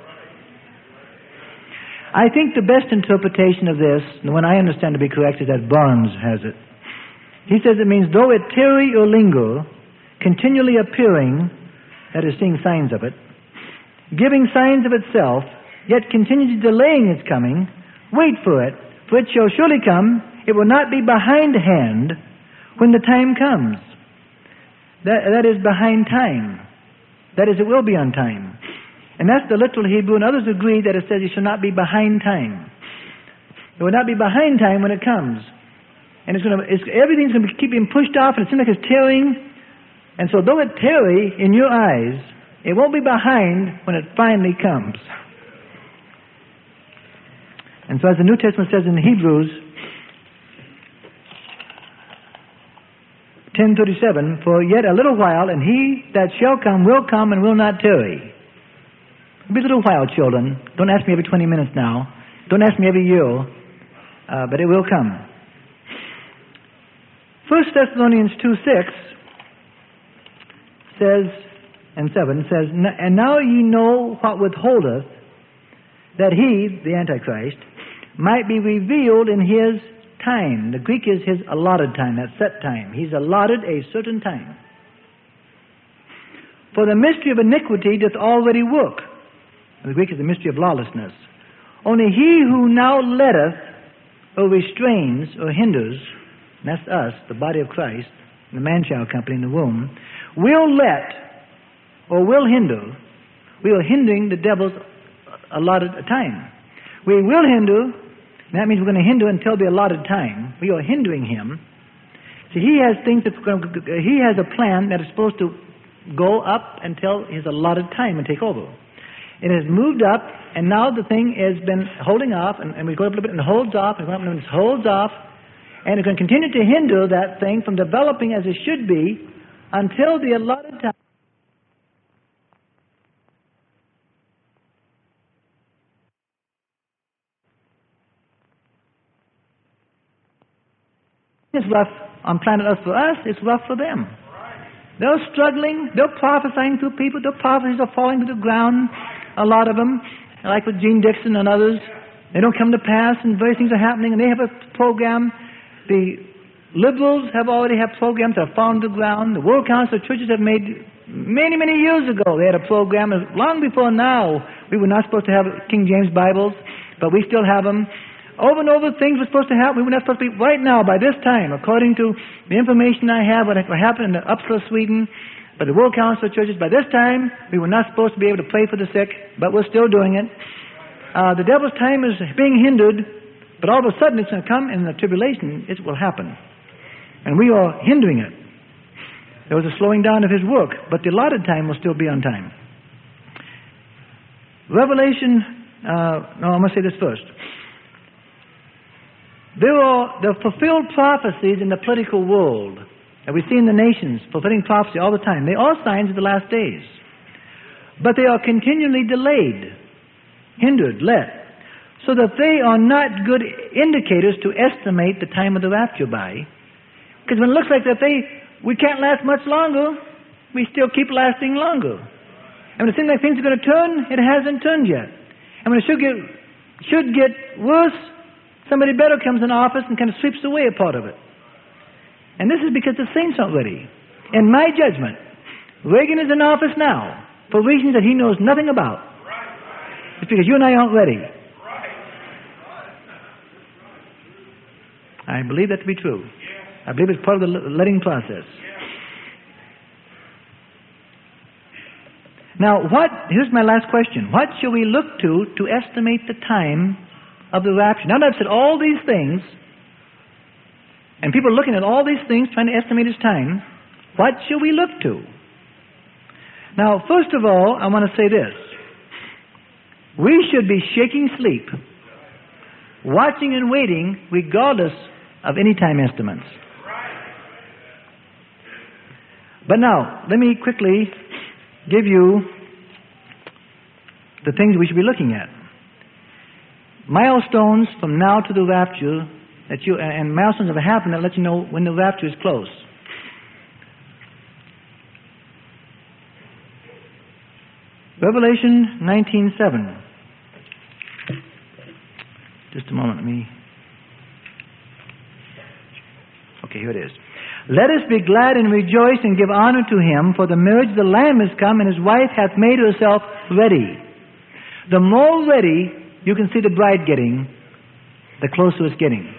I think the best interpretation of this, the one I understand to be correct, is that Barnes has it. He says it means, though it tarry or linger, continually appearing, that is, seeing signs of it, giving signs of itself, yet continually delaying its coming, wait for it shall surely come, it will not be behindhand when the time comes. That is behind time. That is, it will be on time. And that's the literal Hebrew, and others agree that it says you shall not be behind time. It will not be behind time when it comes. And everything's going to keep being pushed off, and it seems like it's tearing. And so though it tarry in your eyes, it won't be behind when it finally comes. And so as the New Testament says in Hebrews 10:37, for yet a little while, and he that shall come will come and will not tarry. It'll be a little while, children. Don't ask me every 20 minutes now. Don't ask me every year. But it will come. 1 Thessalonians 2:6 says, and 7 says, and now ye know what withholdeth, that he, the Antichrist, might be revealed in his time. The Greek is his allotted time, that set time. He's allotted a certain time. For the mystery of iniquity doth already work. And the Greek is the mystery of lawlessness. Only he who now letteth, or restrains, or hinders, and that's us, the body of Christ, the man-child company in the womb, will let, or will hinder. We are hindering the devil's allotted time. We will hinder. That means we're going to hinder until the allotted time. We are hindering him. See, he has things he has a plan that is supposed to go up until his allotted time and take over. It has moved up, and now the thing has been holding off, and we go up a little bit and holds off, and it holds off, and it's going to continue to hinder that thing from developing as it should be until the allotted time. It's rough on planet Earth for us, it's rough for them. They're struggling, they're prophesying to people, their prophecies are falling to the ground, a lot of them, like with Gene Dixon and others. They don't come to pass, and various things are happening, and they have a program. The liberals already have programs that have fallen to the ground. The World Council of Churches have made many, many years ago. They had a program, long before now. We were not supposed to have King James Bibles, but we still have them. Over and over, things were supposed to happen. We were not supposed to be right now, by this time, according to the information I have, what happened in Uppsala, Sweden, by the World Council of Churches. By this time, we were not supposed to be able to pray for the sick, but we're still doing it. The devil's time is being hindered, but all of a sudden it's going to come in the tribulation. It will happen. And we are hindering it. There was a slowing down of his work, but the allotted time will still be on time. Revelation, I'm going to say this first. There are the fulfilled prophecies in the political world that we see in the nations, fulfilling prophecy all the time. They are signs of the last days. But they are continually delayed, hindered, let, so that they are not good indicators to estimate the time of the rapture by. Because when it looks like that we can't last much longer, we still keep lasting longer. And when it seems like things are going to turn, it hasn't turned yet. And when it should get worse, somebody better comes in office and kind of sweeps away a part of it. And this is because the saints aren't ready. In my judgment, Reagan is in office now for reasons that he knows nothing about. It's because you and I aren't ready. I believe that to be true. I believe it's part of the letting process. Now, here's my last question. What shall we look to estimate the time of the rapture? Now that I've said all these things, and people are looking at all these things, trying to estimate his time, what shall we look to? Now, first of all, I want to say this. We should be shaking sleep, watching and waiting, regardless of any time estimates. But now, let me quickly give you the things we should be looking at. Milestones from now to the rapture, and milestones that happen that let you know when the rapture is close. Revelation 19:7. Just a moment, Okay, here it is. Let us be glad and rejoice and give honor to him, for the marriage of the Lamb is come, and his wife hath made herself ready. The more ready you can see the bride getting, the closer it's getting.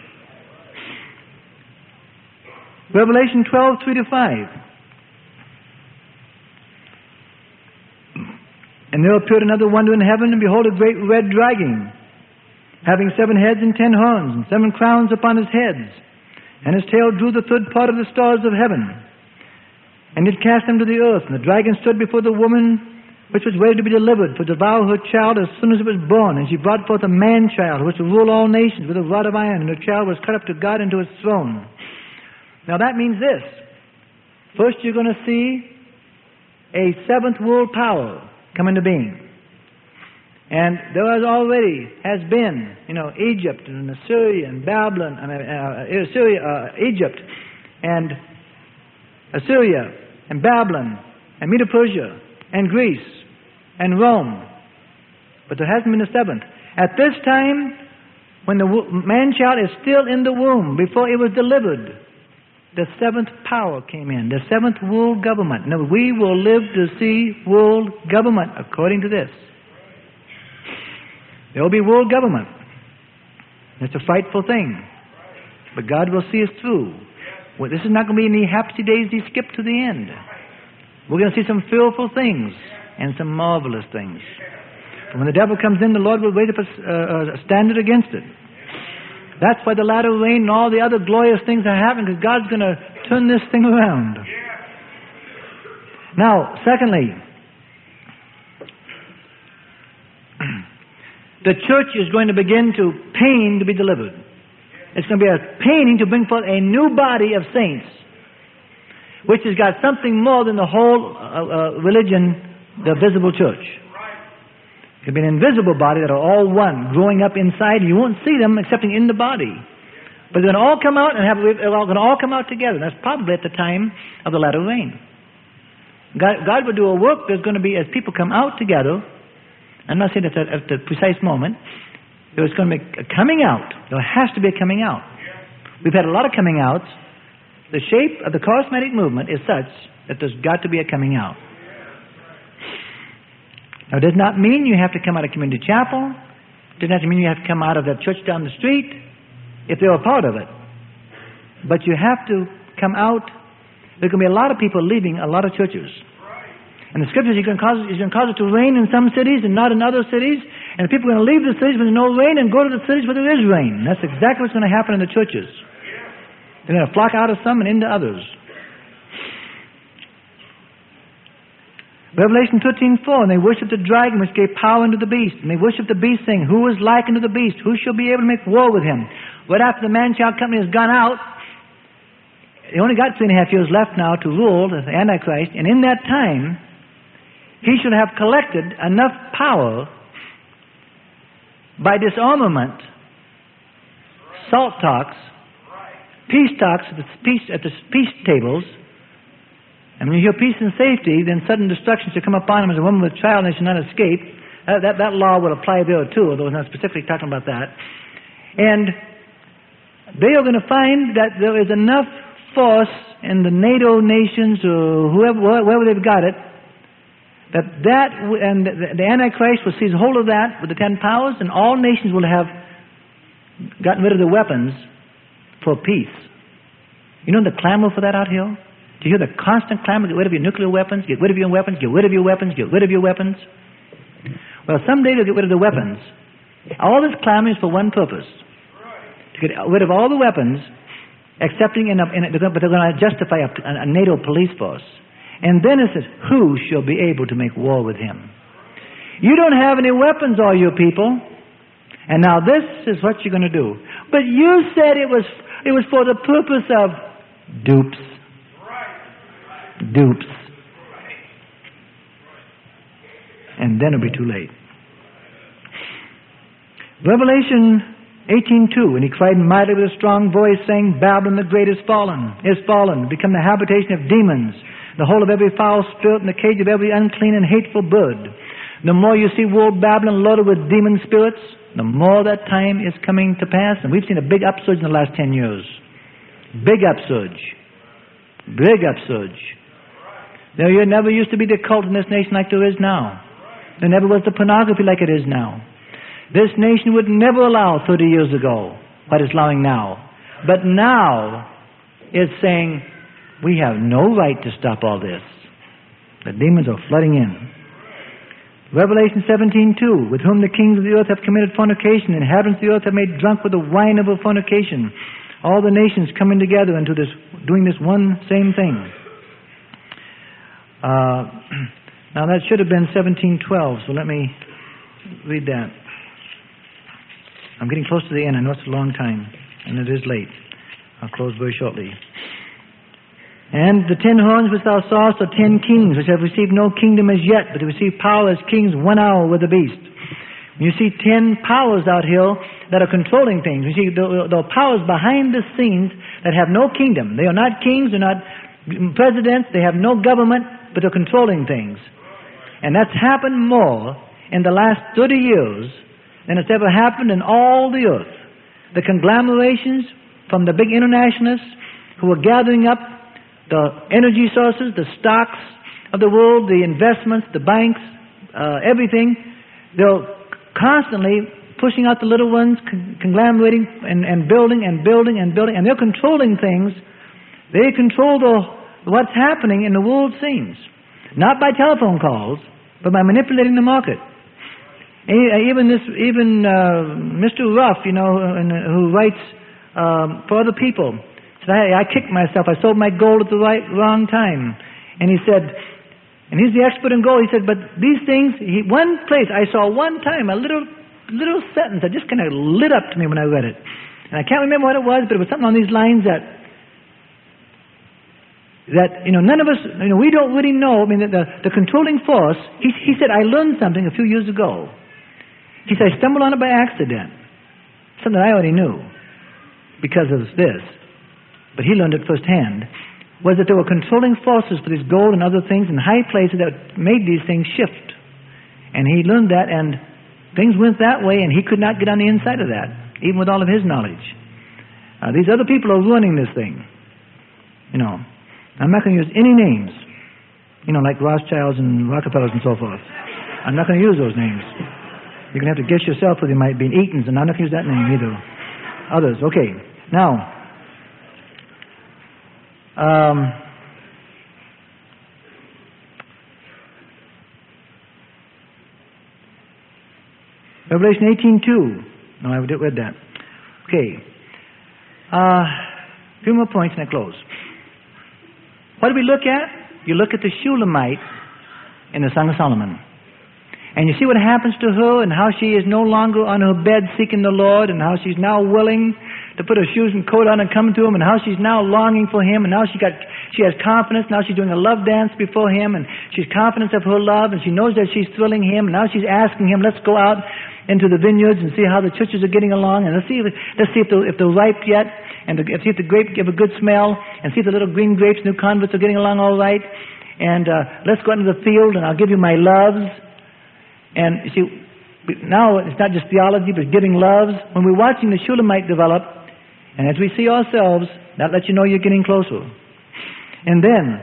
Revelation 12:3-5. And there appeared another wonder in heaven, and behold, a great red dragon, having 7 heads and 10 horns, and 7 crowns upon his heads. And his tail drew the third part of the stars of heaven, and did cast them to the earth. And the dragon stood before the woman which was ready to be delivered, to devour her child as soon as it was born. And she brought forth a man-child, who was to rule all nations with a rod of iron. And her child was cut up to God and to his throne. Now that means this. First you're going to see a 7th world power come into being. And there has been, Egypt and Assyria and Babylon, Egypt and Assyria and Babylon and Medo-Persia and Greece and Rome. But there hasn't been a 7th. At this time, when the man-child is still in the womb, before it was delivered, the 7th power came in, the 7th world government. Now, we will live to see world government according to this. There will be world government. It's a frightful thing. But God will see us through. Well, this is not going to be any happy-daisy skip to the end. We're going to see some fearful things and some marvelous things. And when the devil comes in, the Lord will raise up a standard against it. That's why the latter rain and all the other glorious things are happening, because God's going to turn this thing around. Now, secondly, the church is going to begin to pain to be delivered. It's going to be a paining to bring forth a new body of saints, which has got something more than the whole religion, the visible church. It could be an invisible body that are all one, growing up inside. You won't see them excepting in the body. But they're going to all come out and they're all going to all come out together. That's probably at the time of the latter rain. God will do a work. There's going to be, as people come out together, I'm not saying that at the precise moment, there's going to be a coming out. There has to be a coming out. We've had a lot of coming outs. The shape of the charismatic movement is such that there's got to be a coming out. Now, it does not mean you have to come out of community chapel. It does not mean you have to come out of that church down the street if they're a part of it. But you have to come out. There's going to be a lot of people leaving a lot of churches. And the Scriptures is going to cause it to rain in some cities and not in other cities. And people are going to leave the cities where there's no rain and go to the cities where there is rain. That's exactly what's going to happen in the churches. They're going to flock out of some and into others. Revelation 13:4, and they worshipped the dragon which gave power unto the beast. And they worshipped the beast, saying, Who is like unto the beast? Who shall be able to make war with him? Right after the man-child company has gone out, they only got 3.5 years left now to rule as the Antichrist. And in that time, he should have collected enough power by disarmament, salt talks, peace talks at the peace tables. And when you hear peace and safety, then sudden destruction shall come upon him as a woman with child, and they shall not escape. That law would apply there too, although it's not specifically talking about that. And they are going to find that there is enough force in the NATO nations or wherever they've got it, and the Antichrist will seize hold of that with the 10 powers, and all nations will have gotten rid of their weapons for peace. You know the clamor for that out here? Do you hear the constant clamor? Get rid of your nuclear weapons, get rid of your weapons, get rid of your weapons, get rid of your weapons. Well, someday they'll get rid of the weapons. All this clamor is for one purpose. To get rid of all the weapons, excepting but they're going to justify a NATO police force. And then it says, who shall be able to make war with him? You don't have any weapons, all you people. And now this is what you're going to do. But you said it was for the purpose of dupes. Dupes. And then it'll be too late. Revelation 18:2, and he cried mightily with a strong voice, saying, Babylon the great is fallen, become the habitation of demons, the hole of every foul spirit, and the cage of every unclean and hateful bird. The more you see world Babylon loaded with demon spirits, the more that time is coming to pass. And we've seen a big upsurge in the last 10 years. Big upsurge. Big upsurge. There never used to be the cult in this nation like there is now. There never was the pornography like it is now. This nation would never allow 30 years ago what it's allowing now. But now it's saying, we have no right to stop all this. The demons are flooding in. Revelation 17:2, with whom the kings of the earth have committed fornication, and inhabitants of the earth have made drunk with the wine of her fornication. All the nations coming together into this, doing this one same thing. Now that should have been 17:12, so let me read that. I'm getting close to the end. I know it's a long time, and it is late. I'll close very shortly. And the 10 horns which thou sawest are 10 kings, which have received no kingdom as yet, but they receive power as kings 1 hour with the beast. You see 10 powers out here that are controlling things. You see the powers behind the scenes that have no kingdom. They are not kings, they're not presidents, they have no government, but they're controlling things. And that's happened more in the last 30 years than it's ever happened in all the earth. The conglomerations from the big internationalists who are gathering up the energy sources, the stocks of the world, the investments, the banks, everything, they're constantly pushing out the little ones, conglomerating and building and building and building, and they're controlling things. They control what's happening in the world scenes, not by telephone calls, but by manipulating the market. Even Mr. Ruff, who writes for other people, said, I kicked myself. I sold my gold at the wrong time. And he said, and he's the expert in gold. He said, but these things, one place I saw one time a little sentence that just kind of lit up to me when I read it. And I can't remember what it was, but it was something on these lines that none of us, we don't really know. I mean, the controlling force. He said, I learned something a few years ago. He said, I stumbled on it by accident. Something I already knew because of this. But he learned it firsthand, was that there were controlling forces for this gold and other things in high places that made these things shift. And he learned that, and things went that way, and he could not get on the inside of that, even with all of his knowledge. These other people are ruining this thing. I'm not going to use any names, like Rothschilds and Rockefellers and so forth. I'm not going to use those names. You're going to have to guess yourself who they might be. Eatons, and I'm not going to use that name either. Others. Okay. Now, Revelation 18:2. No, I read that. Okay. A few more points and I close. What do we look at? You look at the Shulamite in the Song of Solomon. And you see what happens to her and how she is no longer on her bed seeking the Lord, and how she's now willing to put her shoes and coat on and come to Him, and how she's now longing for Him, and now she has confidence. Now she's doing a love dance before Him, and she's confident of her love, and she knows that she's thrilling Him, and now she's asking Him, let's go out into the vineyards and see how the churches are getting along, and let's see if they're ripe yet, and see if the grapes give a good smell, and see if the little green grapes, new converts, are getting along all right, and let's go out into the field, and I'll give you my loves. And you see, now it's not just theology, but giving loves. When we're watching the Shulamite develop, and as we see ourselves, that lets you know you're getting closer. And then,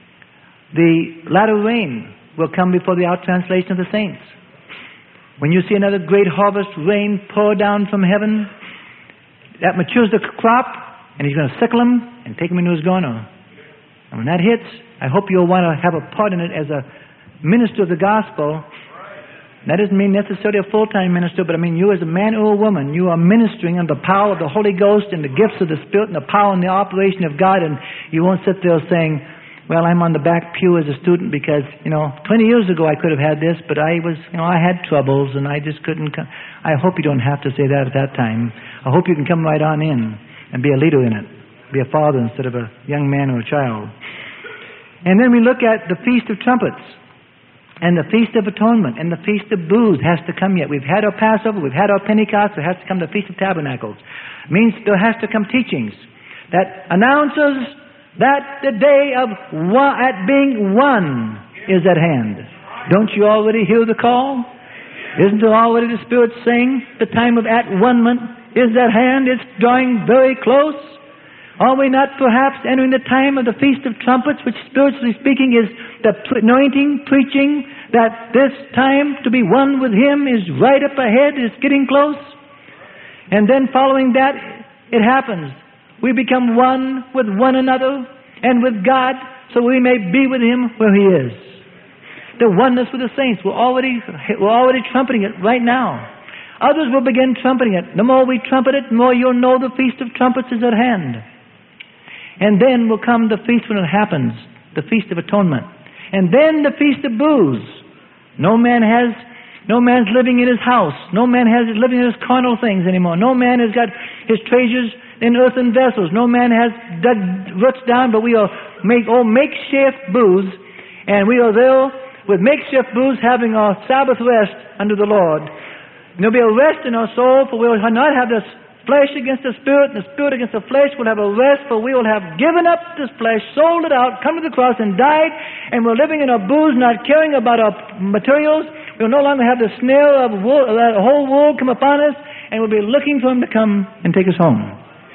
the latter rain will come before the out-translation of the saints. When you see another great harvest rain pour down from heaven, that matures the crop, and He's going to sickle them and take them into His garner. And when that hits, I hope you'll want to have a part in it as a minister of the gospel. That doesn't mean necessarily a full-time minister, but I mean you as a man or a woman, you are ministering under the power of the Holy Ghost and the gifts of the Spirit and the power and the operation of God, and you won't sit there saying, well, I'm on the back pew as a student because, 20 years ago I could have had this, but I had troubles and I just couldn't come. I hope you don't have to say that at that time. I hope you can come right on in and be a leader in it, be a father instead of a young man or a child. And then we look at the Feast of Trumpets. And the Feast of Atonement, and the Feast of Booths has to come yet. We've had our Passover, we've had our Pentecost, there has to come the Feast of Tabernacles. It means there has to come teachings that announces that the day of being one is at hand. Don't you already hear the call? Isn't there already the Spirit saying the time of at-one-ment is at hand? It's drawing very close. Are we not perhaps entering the time of the Feast of Trumpets, which spiritually speaking is the anointing, preaching that this time to be one with Him is right up ahead, is getting close? And then following that, it happens. We become one with one another and with God, so we may be with Him where He is. The oneness with the saints. We're already trumpeting it right now. Others will begin trumpeting it. The more we trumpet it, the more you'll know the Feast of Trumpets is at hand. And then will come the feast when it happens, the Feast of Atonement. And then the Feast of Booths. No man's living in his house. No man is living in his carnal things anymore. No man has got his treasures in earthen vessels. No man has dug roots down, but we will make makeshift booths, and we are there with makeshift booths having our Sabbath rest under the Lord. And there'll be a rest in our soul, for we will not have this flesh against the spirit, and the spirit against the flesh. We'll have a rest, for we will have given up this flesh, sold it out, come to the cross and died, and we're living in our booths, not caring about our materials. We'll no longer have the snare of that whole world come upon us, and we'll be looking for Him to come and take us home.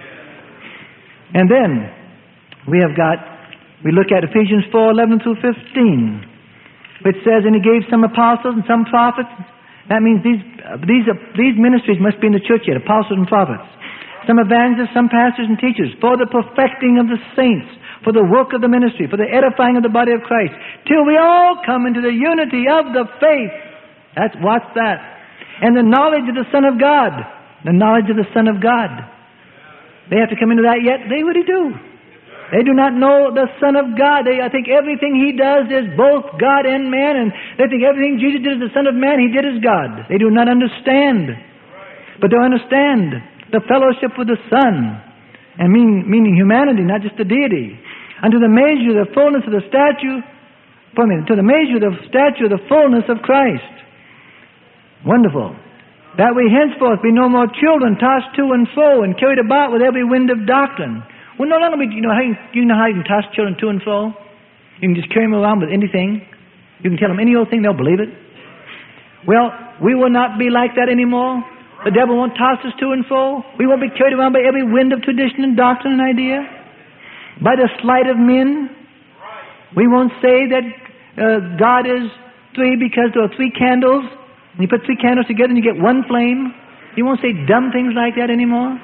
And then we look at Ephesians 4:11 through 15, which says, and He gave some apostles and some prophets. That means these ministries must be in the church yet, apostles and prophets. Some evangelists, some pastors and teachers, for the perfecting of the saints, for the work of the ministry, for the edifying of the body of Christ, till we all come into the unity of the faith. What's that? And the knowledge of the Son of God. The knowledge of the Son of God. They have to come into that yet? They already do. They do not know the Son of God. I think everything He does is both God and man, and they think everything Jesus did as the Son of Man, He did as God. They do not understand. But they understand the fellowship with the Son, and meaning humanity, not just the deity. Unto the measure of the fullness of the stature, to the measure of the stature of the fullness of Christ. Wonderful. That we henceforth be no more children, tossed to and fro, and carried about with every wind of doctrine. We'll no longer be, you know how you can toss children to and fro? You can just carry them around with anything. You can tell them any old thing, they'll believe it. Well, we will not be like that anymore. The devil won't toss us to and fro. We won't be carried around by every wind of tradition and doctrine and idea. By the sleight of men. We won't say that God is three because there are three candles. And you put three candles together and you get one flame. You won't say dumb things like that anymore.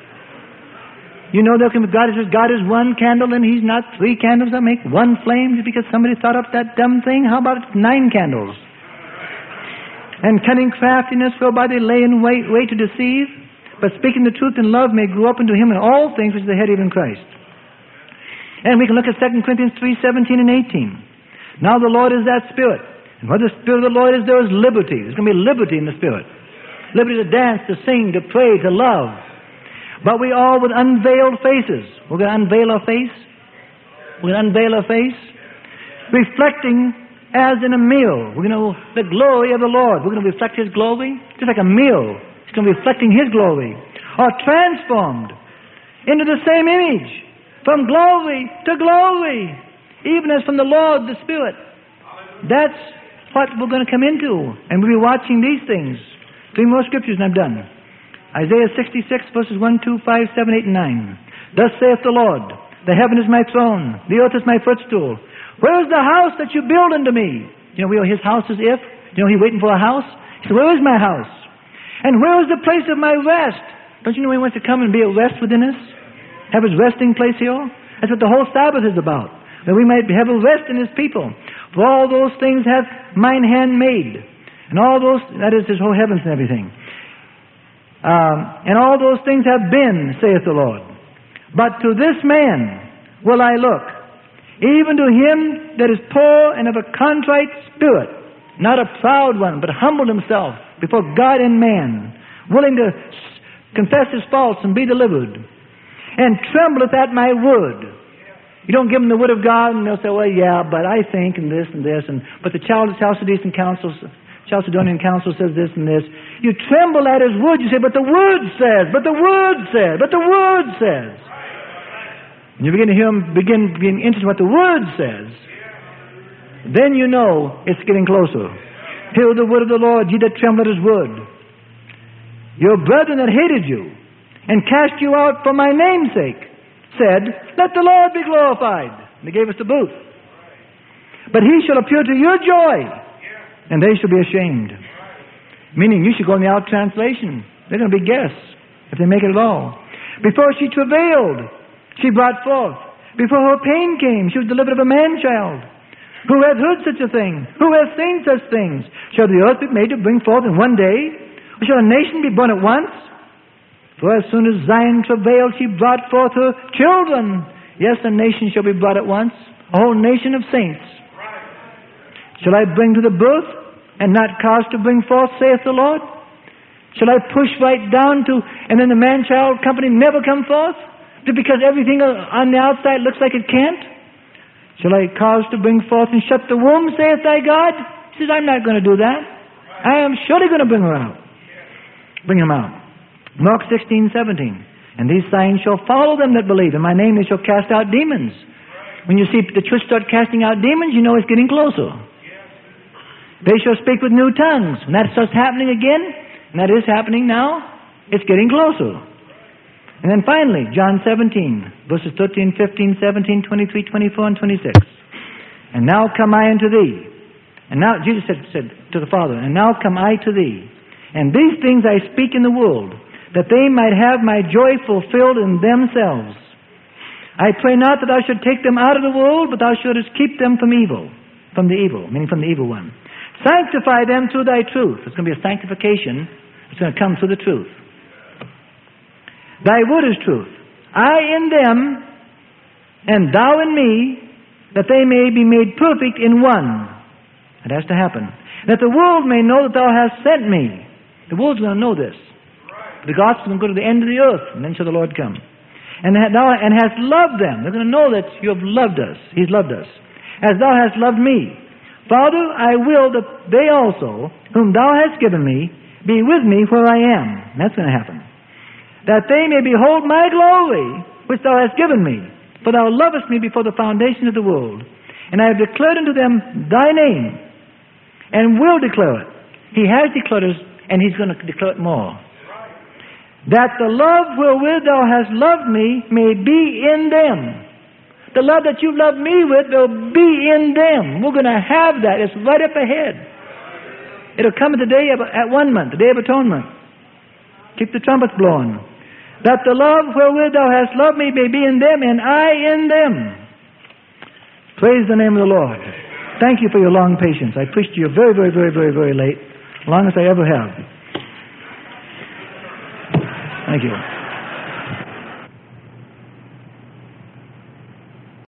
You know that God is one candle and He's not three candles that make one flame just because somebody thought up that dumb thing. How about 9 candles? And cunning craftiness whereby they lay in wait to deceive, but speaking the truth in love may grow up into Him in all things which is the head, even Christ. And we can look at 2 Corinthians 3:17 and 18. Now the Lord is that Spirit. And where the Spirit of the Lord is, there is liberty. There's going to be liberty in the Spirit. Liberty to dance, to sing, to pray, to love. But we all with unveiled faces. We're going to unveil our face. We're going to unveil our face. Reflecting as in a mirror. We're going to, the glory of the Lord. We're going to reflect His glory. Just like a mirror. It's going to be reflecting His glory. Or transformed into the same image. From glory to glory. Even as from the Lord, the Spirit. That's what we're going to come into. And we'll be watching these things. 3 more scriptures and I'm done. Isaiah 66 verses 1, 2, 5, 7, 8, and 9. Thus saith the Lord, the heaven is my throne, the earth is my footstool. Where is the house that you build unto me? You know, His house is if. You know, He's waiting for a house. He said, where is my house? And where is the place of my rest? Don't you know He wants to come and be at rest within us? Have His resting place here? That's what the whole Sabbath is about. That we might have a rest in His people. For all those things hath mine hand made. And all those, that is His whole heavens and everything. And all those things have been, saith the Lord. But to this man will I look, even to him that is poor and of a contrite spirit, not a proud one, but humbled himself before God and man, willing to confess his faults and be delivered, and trembleth at my word. You don't give them the word of God, and they'll say, well, yeah, but I think, and this, but the Chalcedonian Council says this and this. You tremble at His word. You say, but the Word says, but the Word says, but the Word says. And you begin to hear Him being interested in what the Word says. Then you know it's getting closer. Hear the word of the Lord, ye that tremble at His word. Your brethren that hated you and cast you out for my name's sake said, let the Lord be glorified. And they gave us the boot. But He shall appear to your joy, and they shall be ashamed. Meaning, you should go in the out translation. They're going to be guests if they make it at all. Before she travailed, she brought forth. Before her pain came, she was delivered of a man-child. Who hath heard such a thing? Who hath seen such things? Shall the earth be made to bring forth in one day? Or shall a nation be born at once? For as soon as Zion travailed, she brought forth her children. Yes, a nation shall be brought at once, a whole nation of saints. Shall I bring to the birth, and not cause to bring forth, saith the Lord? Shall I push right down to, and then the man-child company never come forth? Just because everything on the outside looks like it can't? Shall I cause to bring forth and shut the womb, saith thy God? He says, I'm not going to do that. I am surely going to bring her out. Bring him out. Mark 16:17. And these signs shall follow them that believe. In my name they shall cast out demons. When you see the church start casting out demons, you know it's getting closer. They shall speak with new tongues. When that starts happening again, and that is happening now, it's getting closer. And then finally, John 17, verses 13, 15, 17, 23, 24, and 26. And now come I unto thee. And now, Jesus said to the Father, and now come I to thee. And these things I speak in the world, that they might have my joy fulfilled in themselves. I pray not that thou should take them out of the world, but thou shouldest keep them from evil. From the evil, meaning from the evil one. Sanctify them through thy truth. It's going to be a sanctification. It's going to come through the truth. Thy word is truth. I in them, and thou in me, that they may be made perfect in one. It has to happen. That the world may know that thou hast sent me. The world's going to know this. The gospel will go to the end of the earth, and then shall the Lord come. And thou hast loved them. They're going to know that you have loved us. He's loved us. As thou hast loved me. Father, I will that they also, whom thou hast given me, be with me where I am. And that's going to happen. That they may behold my glory, which thou hast given me. For thou lovest me before the foundation of the world. And I have declared unto them thy name, and will declare it. He has declared it, and he's going to declare it more. That the love wherewith thou hast loved me may be in them. The love that you've loved me with will be in them. We're going to have that. It's right up ahead. It'll come at the day of at-one-ment, the Day of Atonement. Keep the trumpets blowing. That the love wherewith thou hast loved me may be in them, and I in them. Praise the name of the Lord. Thank you for your long patience. I preached to you very, very, very, very, very late. Longest I ever have. Thank you.